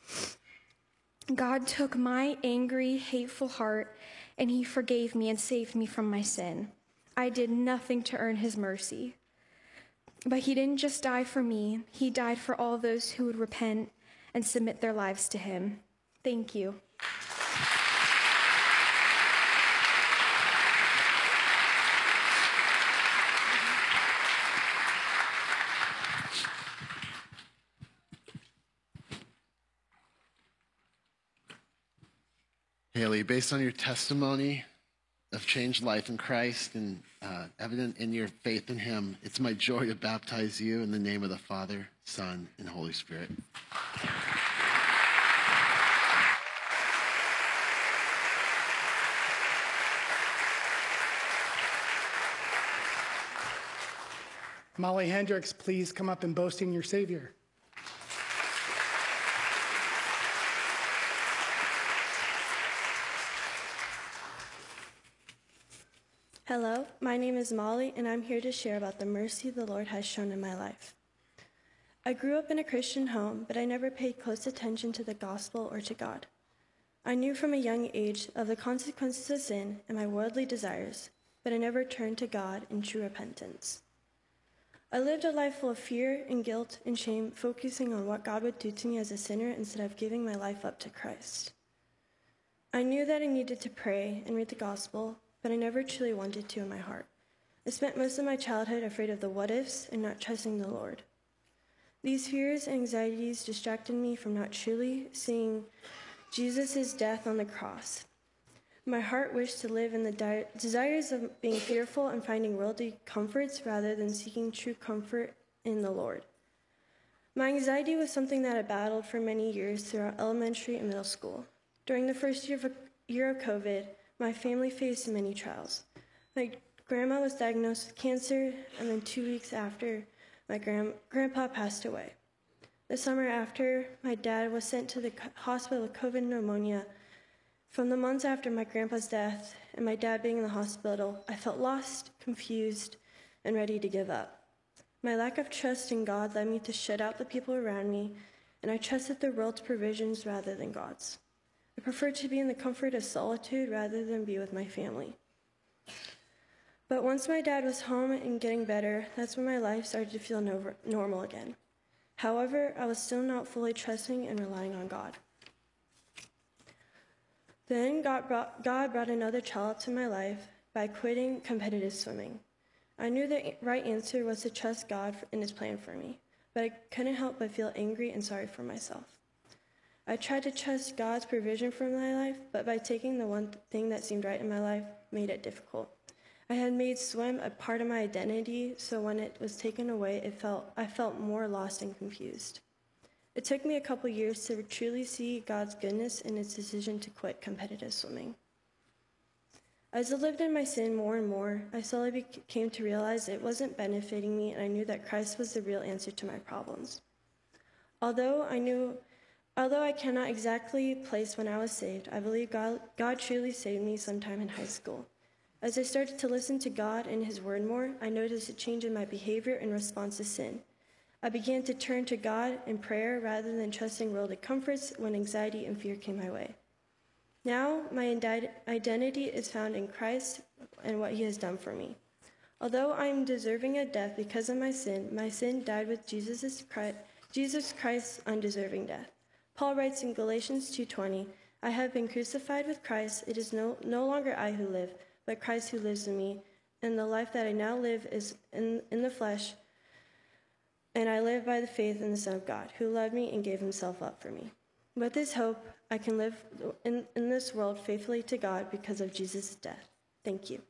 God took my angry, hateful heart and he forgave me and saved me from my sin. I did nothing to earn his mercy. But he didn't just die for me, he died for all those who would repent and submit their lives to him. Thank you. Haley, based on your testimony of changed life in Christ and evident in your faith in him, it's my joy to baptize you in the name of the Father, Son, and Holy Spirit. Molly Hendricks, please come up and boast in your Savior. Hello, my name is Molly, and I'm here to share about the mercy the Lord has shown in my life. I grew up in a Christian home, but I never paid close attention to the gospel or to God. I knew from a young age of the consequences of sin and my worldly desires, but I never turned to God in true repentance. I lived a life full of fear and guilt and shame, focusing on what God would do to me as a sinner instead of giving my life up to Christ. I knew that I needed to pray and read the gospel, but I never truly wanted to in my heart. I spent most of my childhood afraid of the what-ifs and not trusting the Lord. These fears and anxieties distracted me from not truly seeing Jesus' death on the cross. My heart wished to live in the desires of being fearful and finding worldly comforts rather than seeking true comfort in the Lord. My anxiety was something that I battled for many years throughout elementary and middle school. During the first year of COVID, my family faced many trials. My grandma was diagnosed with cancer, and then 2 weeks after, my grandpa passed away. The summer after, my dad was sent to the hospital with COVID pneumonia. From the months after my grandpa's death and my dad being in the hospital, I felt lost, confused, and ready to give up. My lack of trust in God led me to shut out the people around me, and I trusted the world's provisions rather than God's. I preferred to be in the comfort of solitude rather than be with my family. But once my dad was home and getting better, that's when my life started to feel normal again. However, I was still not fully trusting and relying on God. Then God brought another child to my life by quitting competitive swimming. I knew the right answer was to trust God in his plan for me, but I couldn't help but feel angry and sorry for myself. I tried to trust God's provision for my life, but by taking the one thing that seemed right in my life, made it difficult. I had made swim a part of my identity, so when it was taken away, I felt more lost and confused. It took me a couple years to truly see God's goodness in his decision to quit competitive swimming. As I lived in my sin more and more, I slowly came to realize it wasn't benefiting me, and I knew that Christ was the real answer to my problems. Although I cannot exactly place when I was saved, I believe God truly saved me sometime in high school. As I started to listen to God and his word more, I noticed a change in my behavior in response to sin. I began to turn to God in prayer rather than trusting worldly comforts when anxiety and fear came my way. Now, my identity is found in Christ and what he has done for me. Although I am deserving of death because of my sin died with Jesus Christ's undeserving death. Paul writes in Galatians 2:20, I have been crucified with Christ. It is no longer I who live, but Christ who lives in me. And the life that I now live is in the flesh, and I live by the faith in the Son of God, who loved me and gave himself up for me. With this hope, I can live in this world faithfully to God because of Jesus' death. Thank you.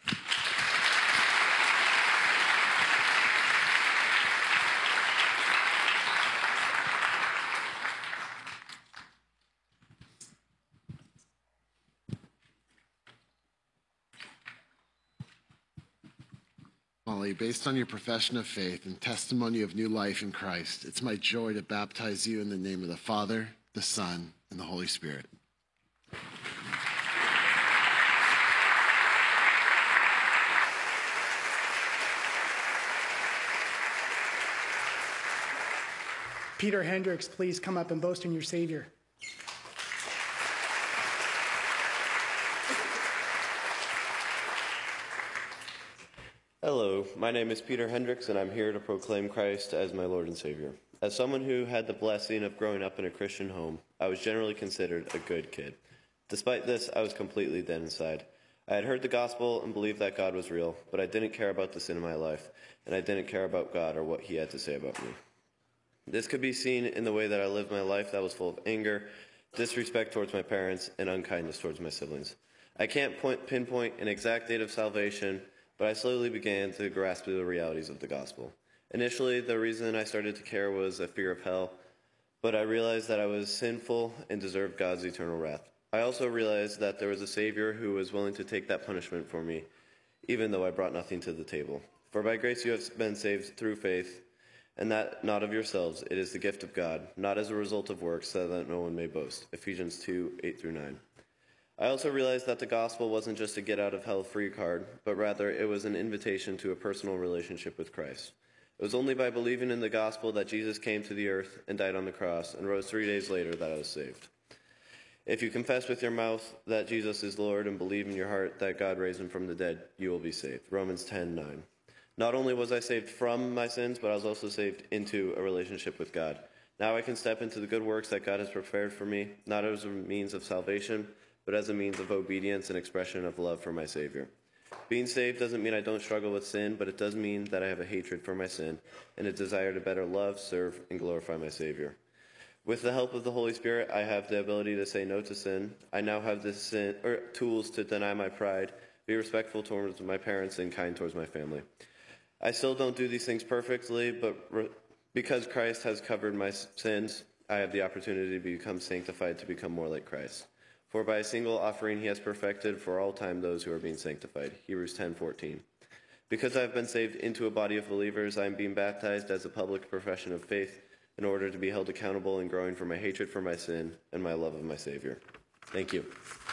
Molly, based on your profession of faith and testimony of new life in Christ, it's my joy to baptize you in the name of the Father, the Son, and the Holy Spirit. Peter Hendricks, please come up and boast in your Savior. Hello, my name is Peter Hendricks, and I'm here to proclaim Christ as my Lord and Savior. As someone who had the blessing of growing up in a Christian home, I was generally considered a good kid. Despite this, I was completely dead inside. I had heard the gospel and believed that God was real, but I didn't care about the sin in my life, and I didn't care about God or what he had to say about me. This could be seen in the way that I lived my life that was full of anger, disrespect towards my parents, and unkindness towards my siblings. I can't pinpoint an exact date of salvation, but I slowly began to grasp the realities of the gospel. Initially, the reason I started to care was a fear of hell, but I realized that I was sinful and deserved God's eternal wrath. I also realized that there was a Savior who was willing to take that punishment for me, even though I brought nothing to the table. For by grace you have been saved through faith, and that not of yourselves. It is the gift of God, not as a result of works, so that no one may boast. Ephesians 2:8-9. I also realized that the gospel wasn't just a get-out-of-hell-free card, but rather it was an invitation to a personal relationship with Christ. It was only by believing in the gospel that Jesus came to the earth and died on the cross and rose 3 days later that I was saved. If you confess with your mouth that Jesus is Lord and believe in your heart that God raised him from the dead, you will be saved. Romans 10:9. Not only was I saved from my sins, but I was also saved into a relationship with God. Now I can step into the good works that God has prepared for me, not as a means of salvation, but as a means of obedience and expression of love for my Savior. Being saved doesn't mean I don't struggle with sin, but it does mean that I have a hatred for my sin and a desire to better love, serve, and glorify my Savior. With the help of the Holy Spirit, I have the ability to say no to sin. I now have the tools to deny my pride, be respectful towards my parents, and kind towards my family. I still don't do these things perfectly, but because Christ has covered my sins, I have the opportunity to become sanctified, to become more like Christ. For by a single offering he has perfected for all time those who are being sanctified. Hebrews 10:14. Because I have been saved into a body of believers, I am being baptized as a public profession of faith in order to be held accountable and growing from my hatred for my sin and my love of my Savior. Thank you.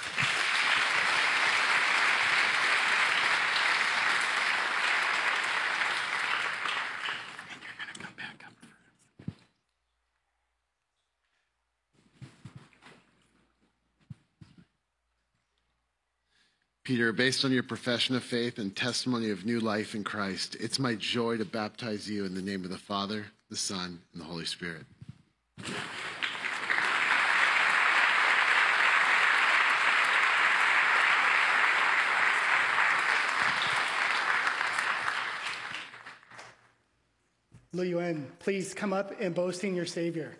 Peter, based on your profession of faith and testimony of new life in Christ, it's my joy to baptize you in the name of the Father, the Son, and the Holy Spirit. Lu Yuan, please come up and boast in your Savior.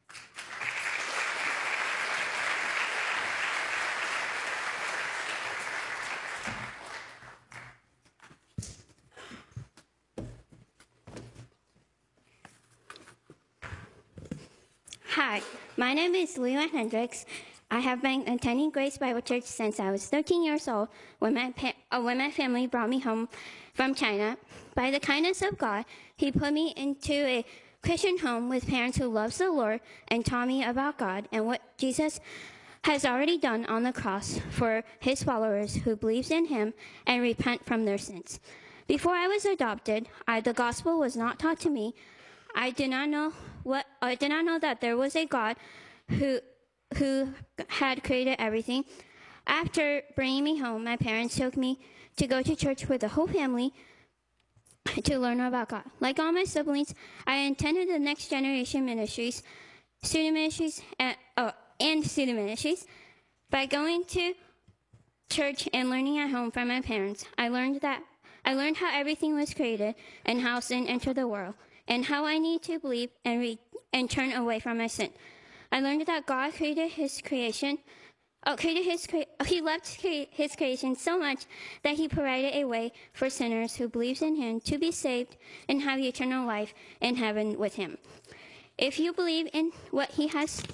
Hi, my name is Leland Hendricks. I have been attending Grace Bible Church since I was 13 years old when my family brought me home from China. By the kindness of God, he put me into a Christian home with parents who loves the Lord and taught me about God and what Jesus has already done on the cross for his followers who believes in him and repent from their sins. Before I was adopted, the gospel was not taught to me. I did not know that there was a God who had created everything. After bringing me home, my parents took me to go to church with the whole family to learn about God. Like all my siblings, I attended the Next Generation Ministries, student ministries, and student ministries. By going to church and learning at home from my parents, I learned how everything was created and how sin entered the world, and how I need to believe and turn away from my sin. I learned that God created his creation. He loved his creation so much that he provided a way for sinners who believes in him to be saved and have eternal life in heaven with him. If you believe in what he has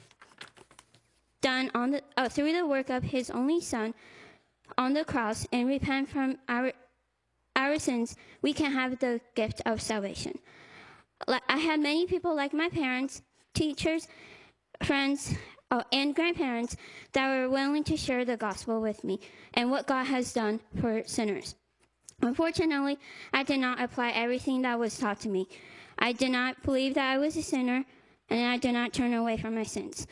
done through the work of his only Son on the cross and repent from our sins, we can have the gift of salvation. I had many people like my parents, teachers, friends, and grandparents that were willing to share the gospel with me and what God has done for sinners. Unfortunately, I did not apply everything that was taught to me. I did not believe that I was a sinner, and I did not turn away from my sins.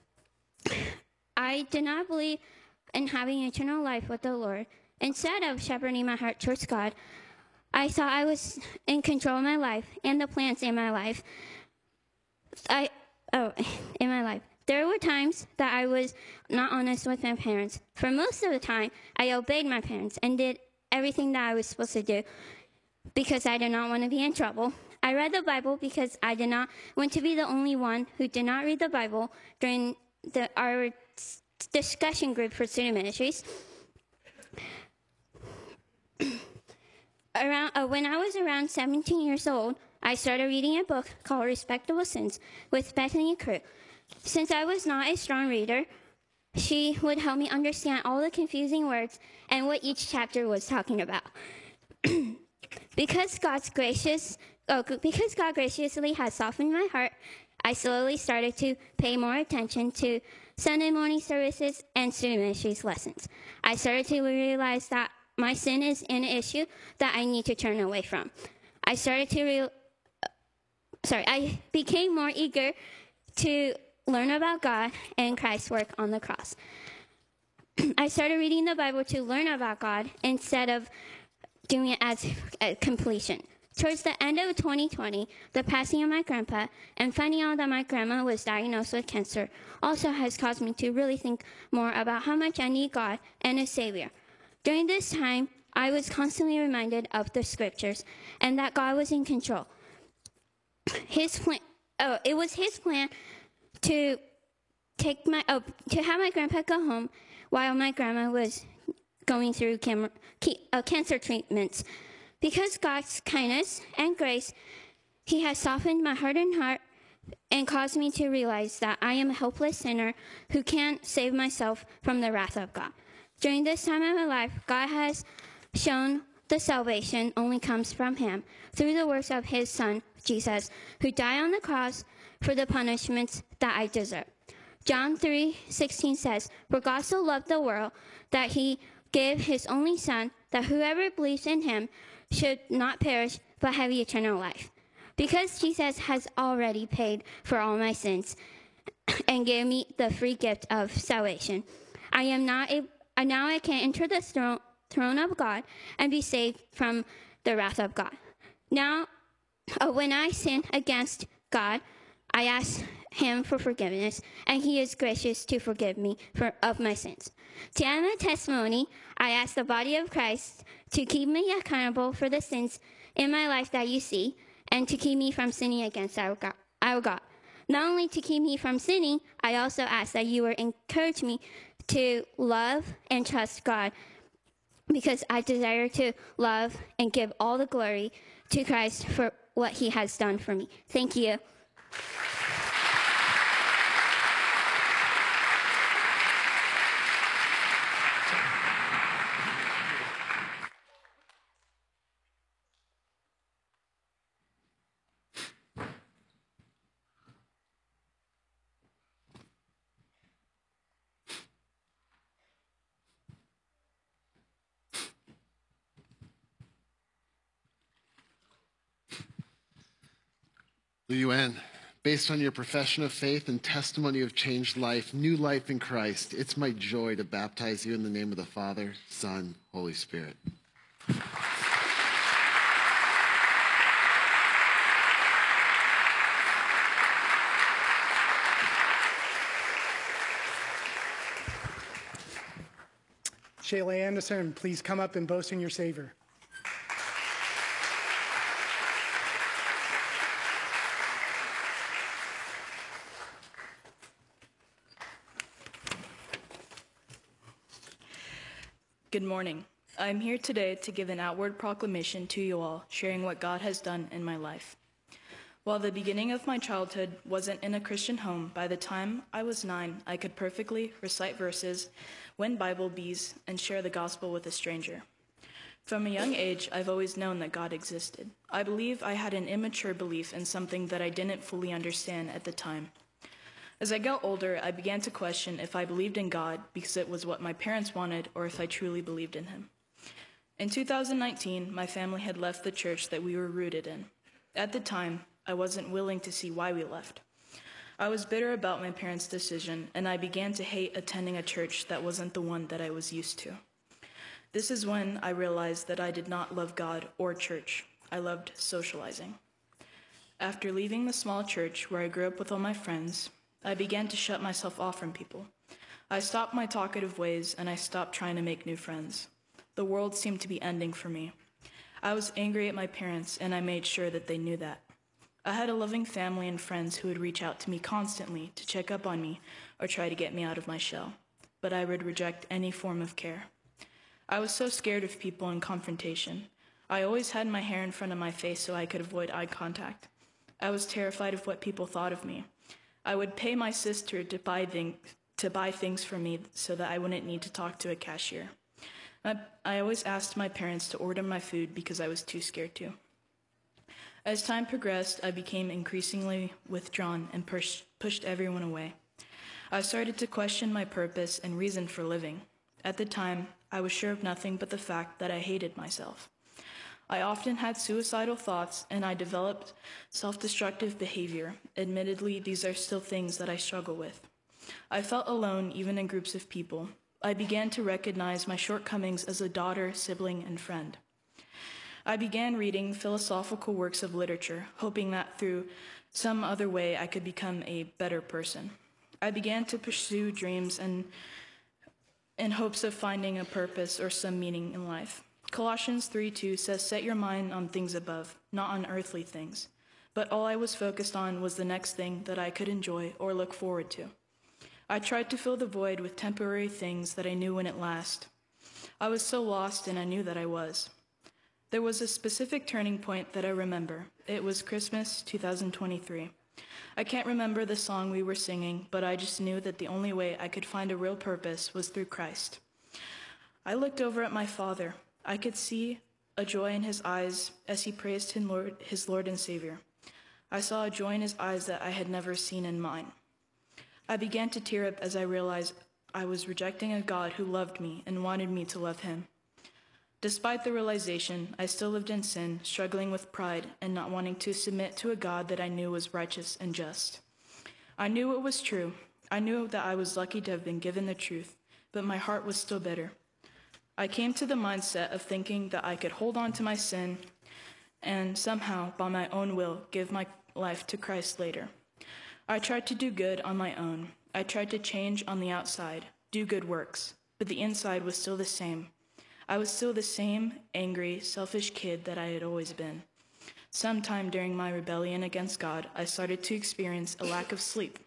I did not believe in having eternal life with the Lord. Instead of shepherding my heart towards God, I thought I was in control of my life and the plans in my life. There were times that I was not honest with my parents. For most of the time, I obeyed my parents and did everything that I was supposed to do because I did not want to be in trouble. I read the Bible because I did not want to be the only one who did not read the Bible during our discussion group for student ministries. When I was around 17 years old, I started reading a book called Respectable Sins with Bethany Crew. Since I was not a strong reader, she would help me understand all the confusing words and what each chapter was talking about. Because God graciously has softened my heart, I slowly started to pay more attention to Sunday morning services and student ministries lessons. I started to realize that my sin is an issue that I need to turn away from. I became more eager to learn about God and Christ's work on the cross. I started reading the Bible to learn about God instead of doing it as a completion. Towards the end of 2020, the passing of my grandpa and finding out that my grandma was diagnosed with cancer also has caused me to really think more about how much I need God and a Savior. During this time, I was constantly reminded of the scriptures and that God was in control. It was His plan to have my grandpa go home while my grandma was going through cancer treatments. Because God's kindness and grace, He has softened my hardened heart and caused me to realize that I am a helpless sinner who can't save myself from the wrath of God. During this time of my life, God has shown the salvation only comes from Him through the works of His Son, Jesus, who died on the cross for the punishments that I deserve. John 3:16 says, "For God so loved the world that He gave His only Son, that whoever believes in Him should not perish but have eternal life." Because Jesus has already paid for all my sins and gave me the free gift of salvation, now I can enter the throne of God and be saved from the wrath of God. Now, when I sin against God, I ask Him for forgiveness, and He is gracious to forgive me of my sins. To add my testimony, I ask the body of Christ to keep me accountable for the sins in my life that you see, and to keep me from sinning against our God. Not only to keep me from sinning, I also ask that you will encourage me to love and trust God, because I desire to love and give all the glory to Christ for what He has done for me. Thank you. Luan, based on your profession of faith and testimony of changed life, new life in Christ, it's my joy to baptize you in the name of the Father, Son, Holy Spirit. Shayla Anderson, please come up and boast in your Savior. Good morning. I'm here today to give an outward proclamation to you all, sharing what God has done in my life. While the beginning of my childhood wasn't in a Christian home, by the time I was 9, I could perfectly recite verses, win Bible bees, and share the gospel with a stranger. From a young age, I've always known that God existed. I believe I had an immature belief in something that I didn't fully understand at the time. As I got older, I began to question if I believed in God because it was what my parents wanted or if I truly believed in Him. In 2019, my family had left the church that we were rooted in. At the time, I wasn't willing to see why we left. I was bitter about my parents' decision, and I began to hate attending a church that wasn't the one that I was used to. This is when I realized that I did not love God or church. I loved socializing. After leaving the small church where I grew up with all my friends, I began to shut myself off from people. I stopped my talkative ways, and I stopped trying to make new friends. The world seemed to be ending for me. I was angry at my parents, and I made sure that they knew that. I had a loving family and friends who would reach out to me constantly to check up on me or try to get me out of my shell, but I would reject any form of care. I was so scared of people and confrontation. I always had my hair in front of my face so I could avoid eye contact. I was terrified of what people thought of me. I would pay my sister to buy things for me so that I wouldn't need to talk to a cashier. I always asked my parents to order my food because I was too scared to. As time progressed, I became increasingly withdrawn and pushed everyone away. I started to question my purpose and reason for living. At the time, I was sure of nothing but the fact that I hated myself. I often had suicidal thoughts, and I developed self-destructive behavior. Admittedly, these are still things that I struggle with. I felt alone even in groups of people. I began to recognize my shortcomings as a daughter, sibling, and friend. I began reading philosophical works of literature, hoping that through some other way I could become a better person. I began to pursue dreams and in hopes of finding a purpose or some meaning in life. Colossians 3:2 says, "Set your mind on things above, not on earthly things." But all I was focused on was the next thing that I could enjoy or look forward to. I tried to fill the void with temporary things that I knew wouldn't last. I was so lost, and I knew that I was. There was a specific turning point that I remember. It was Christmas 2023. I can't remember the song we were singing, but I just knew that the only way I could find a real purpose was through Christ. I looked over at my father. I could see a joy in his eyes as he praised his Lord and Savior. I saw a joy in his eyes that I had never seen in mine. I began to tear up as I realized I was rejecting a God who loved me and wanted me to love him. Despite the realization, I still lived in sin, struggling with pride and not wanting to submit to a God that I knew was righteous and just. I knew it was true. I knew that I was lucky to have been given the truth, but my heart was still bitter. I came to the mindset of thinking that I could hold on to my sin and somehow, by my own will, give my life to Christ later. I tried to do good on my own. I tried to change on the outside, do good works, but the inside was still the same. I was still the same angry, selfish kid that I had always been. Sometime during my rebellion against God, I started to experience a lack of sleep.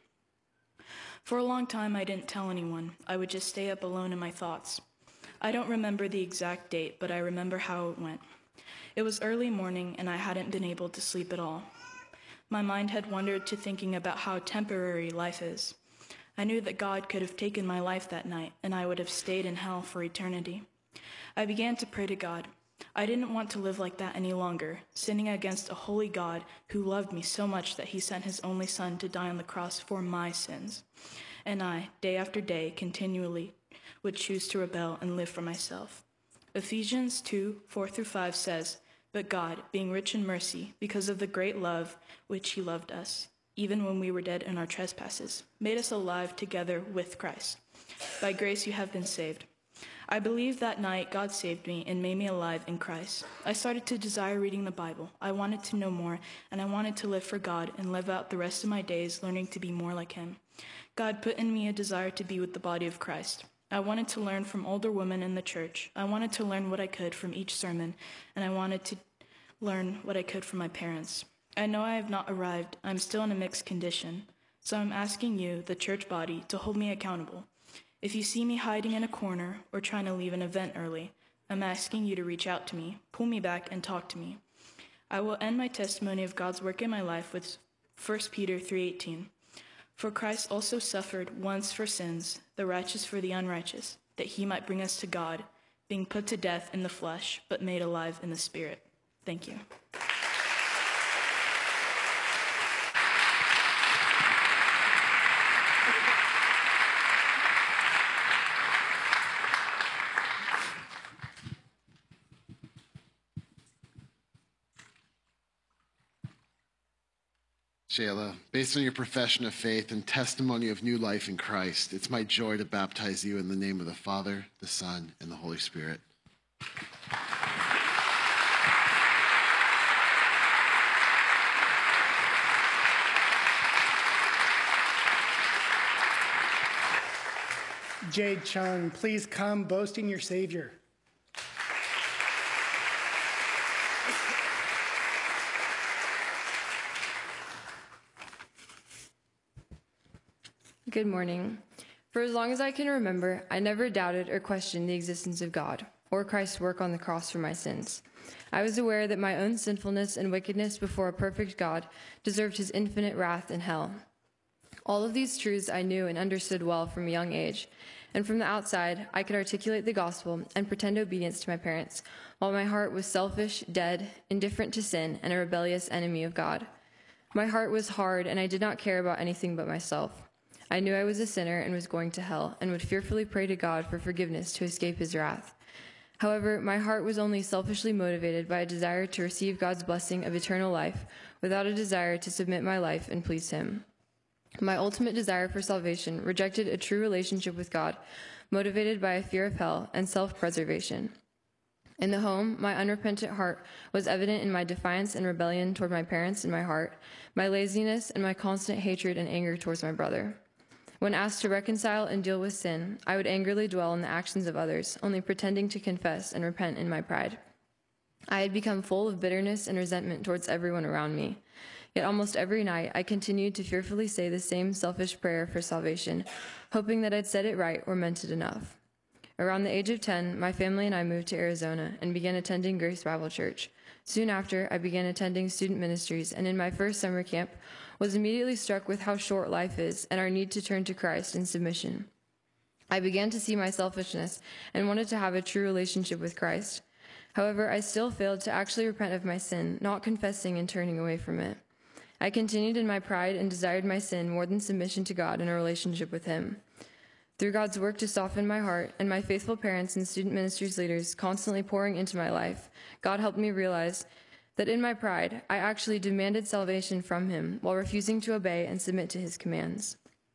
For a long time, I didn't tell anyone. I would just stay up alone in my thoughts. I don't remember the exact date, but I remember how it went. It was early morning, and I hadn't been able to sleep at all. My mind had wandered to thinking about how temporary life is. I knew that God could have taken my life that night, and I would have stayed in hell for eternity. I began to pray to God. I didn't want to live like that any longer, sinning against a holy God who loved me so much that he sent his only son to die on the cross for my sins. And I, day after day, continually would choose to rebel and live for myself. Ephesians 2:4-5 says, "But God, being rich in mercy, because of the great love which he loved us, even when we were dead in our trespasses, made us alive together with Christ. By grace you have been saved." I believe that night God saved me and made me alive in Christ. I started to desire reading the Bible. I wanted to know more, and I wanted to live for God and live out the rest of my days learning to be more like him. God put in me a desire to be with the body of Christ. I wanted to learn from older women in the church. I wanted to learn what I could from each sermon, and I wanted to learn what I could from my parents. I know I have not arrived. I'm still in a mixed condition. So I'm asking you, the church body, to hold me accountable. If you see me hiding in a corner or trying to leave an event early, I'm asking you to reach out to me, pull me back, and talk to me. I will end my testimony of God's work in my life with 1 Peter 3:18. "For Christ also suffered once for sins, the righteous for the unrighteous, that he might bring us to God, being put to death in the flesh, but made alive in the spirit." Thank you. Shayla, based on your profession of faith and testimony of new life in Christ, it's my joy to baptize you in the name of the Father, the Son, and the Holy Spirit. Jade Chung, please come boasting your Savior. Good morning. For as long as I can remember, I never doubted or questioned the existence of God. or Christ's work on the cross for my sins. I was aware that my own sinfulness and wickedness before a perfect God deserved his infinite wrath in hell. All of these truths I knew and understood well from a young age, and from the outside, I could articulate the gospel and pretend obedience to my parents, while my heart was selfish, dead, indifferent to sin, and a rebellious enemy of God. My heart was hard, and I did not care about anything but myself. I knew I was a sinner and was going to hell, and would fearfully pray to God for forgiveness to escape his wrath. However, my heart was only selfishly motivated by a desire to receive God's blessing of eternal life, without a desire to submit my life and please him. My ultimate desire for salvation rejected a true relationship with God, motivated by a fear of hell and self-preservation. In the home, my unrepentant heart was evident in my defiance and rebellion toward my parents and my heart, my laziness, and my constant hatred and anger towards my brother. When asked to reconcile and deal with sin, I would angrily dwell on the actions of others, only pretending to confess and repent in my pride. I had become full of bitterness and resentment towards everyone around me. Yet almost every night, I continued to fearfully say the same selfish prayer for salvation, hoping that I'd said it right or meant it enough. Around the age of 10, my family and I moved to Arizona and began attending Grace Bible Church. Soon after, I began attending student ministries, and in my first summer camp, was immediately struck with how short life is and our need to turn to Christ in submission. I began to see my selfishness and wanted to have a true relationship with Christ. However, I still failed to actually repent of my sin, not confessing and turning away from it. I continued in my pride and desired my sin more than submission to God and a relationship with him. Through God's work to soften my heart and my faithful parents and student ministries leaders constantly pouring into my life, God helped me realize that in my pride, I actually demanded salvation from him while refusing to obey and submit to his commands.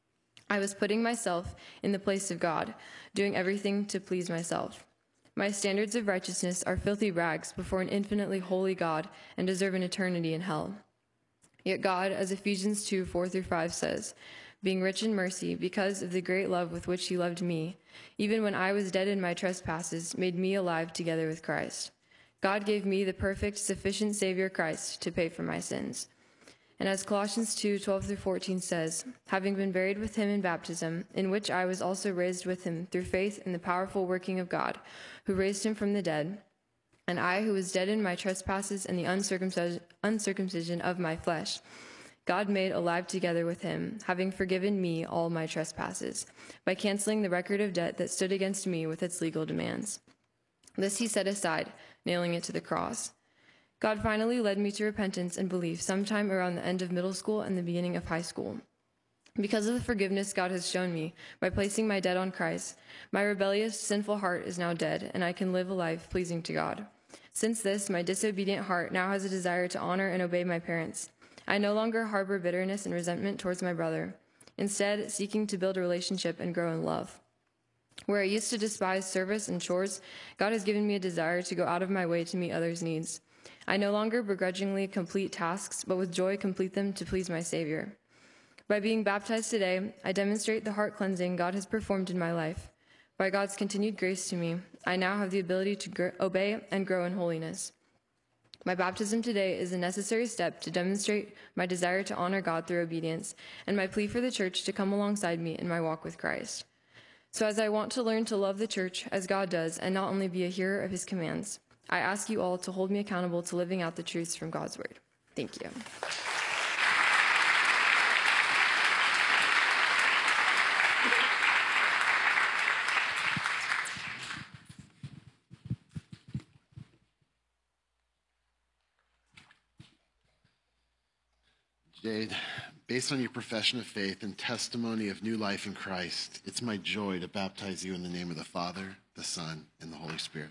I was putting myself in the place of God, doing everything to please myself. My standards of righteousness are filthy rags before an infinitely holy God and deserve an eternity in hell. Yet God, as Ephesians 2:4-5 says, being rich in mercy, because of the great love with which he loved me, even when I was dead in my trespasses, made me alive together with Christ. God gave me the perfect, sufficient Savior Christ to pay for my sins. And as Colossians 2:12-14 says, having been buried with him in baptism, in which I was also raised with him through faith in the powerful working of God, who raised him from the dead, and I, who was dead in my trespasses and the uncircumcision of my flesh, God made alive together with him, having forgiven me all my trespasses, by canceling the record of debt that stood against me with its legal demands. This he set aside, nailing it to the cross. God finally led me to repentance and belief sometime around the end of middle school and the beginning of high school. Because of the forgiveness God has shown me by placing my debt on Christ, my rebellious, sinful heart is now dead, and I can live a life pleasing to God. Since this, my disobedient heart now has a desire to honor and obey my parents. I no longer harbor bitterness and resentment towards my brother, instead seeking to build a relationship and grow in love. Where I used to despise service and chores, God has given me a desire to go out of my way to meet others' needs. I no longer begrudgingly complete tasks, but with joy complete them to please my Savior. By being baptized today, I demonstrate the heart cleansing God has performed in my life. By God's continued grace to me, I now have the ability to obey and grow in holiness. My baptism today is a necessary step to demonstrate my desire to honor God through obedience, and my plea for the church to come alongside me in my walk with Christ. So as I want to learn to love the church as God does and not only be a hearer of his commands, I ask you all to hold me accountable to living out the truths from God's word. Thank you. Jade, based on your profession of faith and testimony of new life in Christ, it's my joy to baptize you in the name of the Father, the Son, and the Holy Spirit.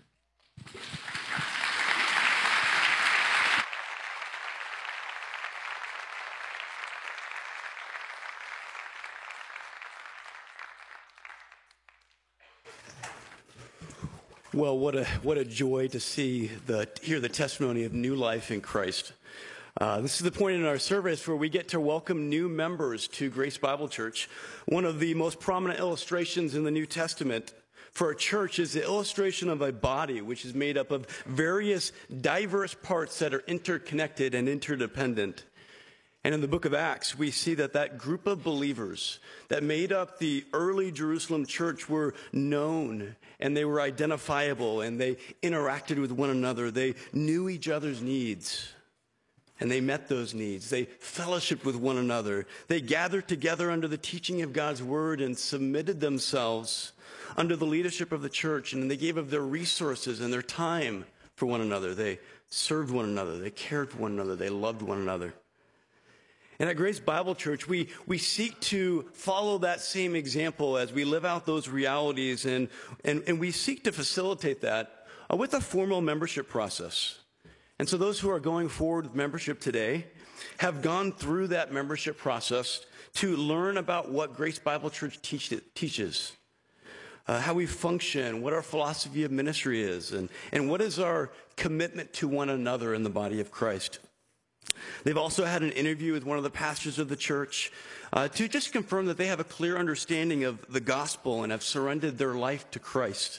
Well, what a joy to hear the testimony of new life in Christ. This is the point in our service where we get to welcome new members to Grace Bible Church. One of the most prominent illustrations in the New Testament for a church is the illustration of a body which is made up of various diverse parts that are interconnected and interdependent. And in the book of Acts, we see that that group of believers that made up the early Jerusalem church were known, and they were identifiable, and they interacted with one another. They knew each other's needs, and they met those needs. They fellowshiped with one another. They gathered together under the teaching of God's word and submitted themselves under the leadership of the church, and they gave of their resources and their time for one another. They served one another. They cared for one another. They loved one another. And at Grace Bible Church, we seek to follow that same example as we live out those realities, and we seek to facilitate that with a formal membership process. And so those who are going forward with membership today have gone through that membership process to learn about what Grace Bible Church teaches, how we function, what our philosophy of ministry is, and what is our commitment to one another in the body of Christ. They've also had an interview with one of the pastors of the church to just confirm that they have a clear understanding of the gospel and have surrendered their life to Christ,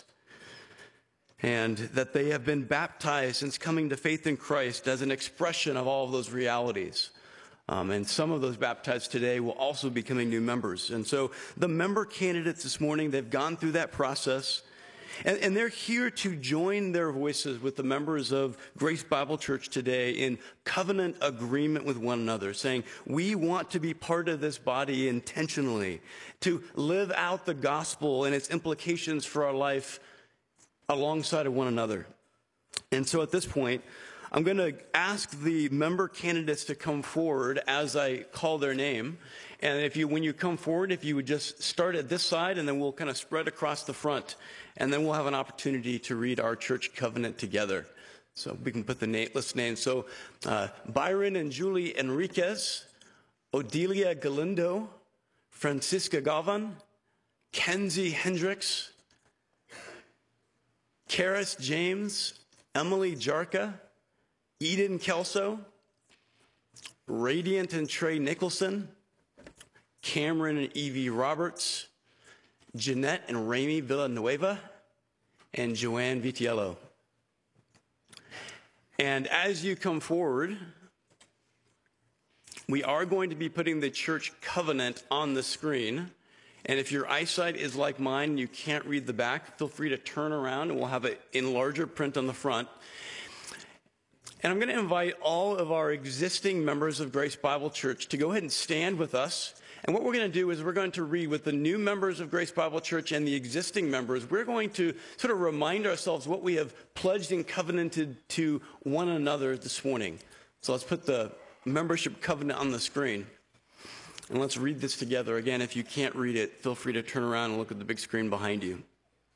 and that they have been baptized since coming to faith in Christ as an expression of all of those realities. And some of those baptized today will also be becoming new members. And so the member candidates this morning, they've gone through that process. And they're here to join their voices with the members of Grace Bible Church today in covenant agreement with one another, saying, we want to be part of this body intentionally, to live out the gospel and its implications for our life alongside of one another. And so at this point, I'm going to ask the member candidates to come forward as I call their name. And when you come forward, if you would just start at this side, and then we'll kind of spread across the front. And then we'll have an opportunity to read our church covenant together. So we can put the list names. So Byron and Julie Enriquez, Odelia Galindo, Francisca Galvan, Kenzie Hendricks, Karis James, Emily Jarka, Eden Kelso, Radiant and Trey Nicholson, Cameron and Evie Roberts, Jeanette and Ramey Villanueva, and Joanne Vitiello. And as you come forward, we are going to be putting the church covenant on the screen. And if your eyesight is like mine and you can't read the back, feel free to turn around and we'll have it in larger print on the front. And I'm going to invite all of our existing members of Grace Bible Church to go ahead and stand with us. And what we're going to do is we're going to read with the new members of Grace Bible Church and the existing members. We're going to sort of remind ourselves what we have pledged and covenanted to one another this morning. So let's put the membership covenant on the screen. And let's read this together. Again, if you can't read it, feel free to turn around and look at the big screen behind you.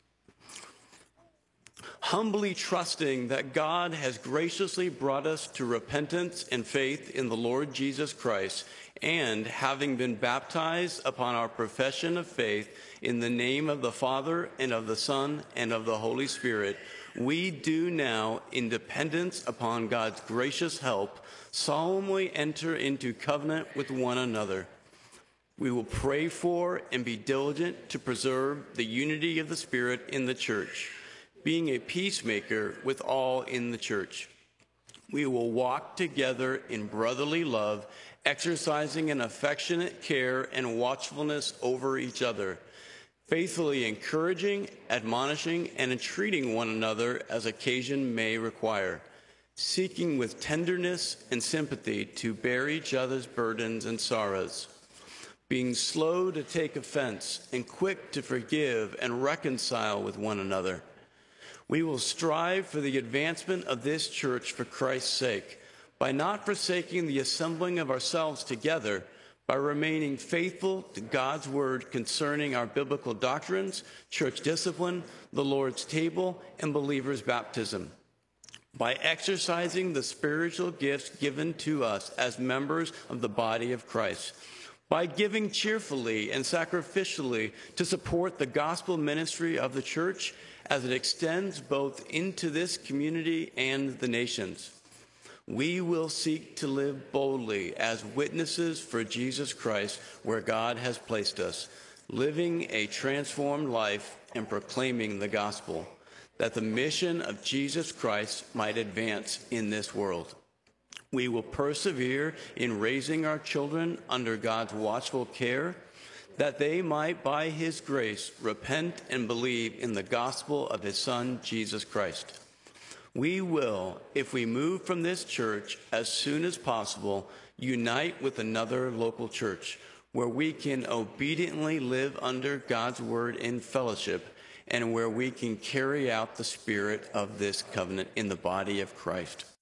Humbly trusting that God has graciously brought us to repentance and faith in the Lord Jesus Christ, and having been baptized upon our profession of faith in the name of the Father and of the Son and of the Holy Spirit, we do now, in dependence upon God's gracious help, solemnly enter into covenant with one another. We will pray for and be diligent to preserve the unity of the Spirit in the church, being a peacemaker with all in the church. We will walk together in brotherly love, exercising an affectionate care and watchfulness over each other, faithfully encouraging, admonishing, and entreating one another as occasion may require, seeking with tenderness and sympathy to bear each other's burdens and sorrows, being slow to take offense and quick to forgive and reconcile with one another. We will strive for the advancement of this church for Christ's sake, by not forsaking the assembling of ourselves together, by remaining faithful to God's word concerning our biblical doctrines, church discipline, the Lord's table, and believers' baptism, by exercising the spiritual gifts given to us as members of the body of Christ, by giving cheerfully and sacrificially to support the gospel ministry of the church as it extends both into this community and the nations. We will seek to live boldly as witnesses for Jesus Christ where God has placed us, living a transformed life and proclaiming the gospel, that the mission of Jesus Christ might advance in this world. We will persevere in raising our children under God's watchful care, that they might, by his grace, repent and believe in the gospel of his Son, Jesus Christ. We will, if we move from this church as soon as possible, unite with another local church where we can obediently live under God's word in fellowship and where we can carry out the spirit of this covenant in the body of Christ.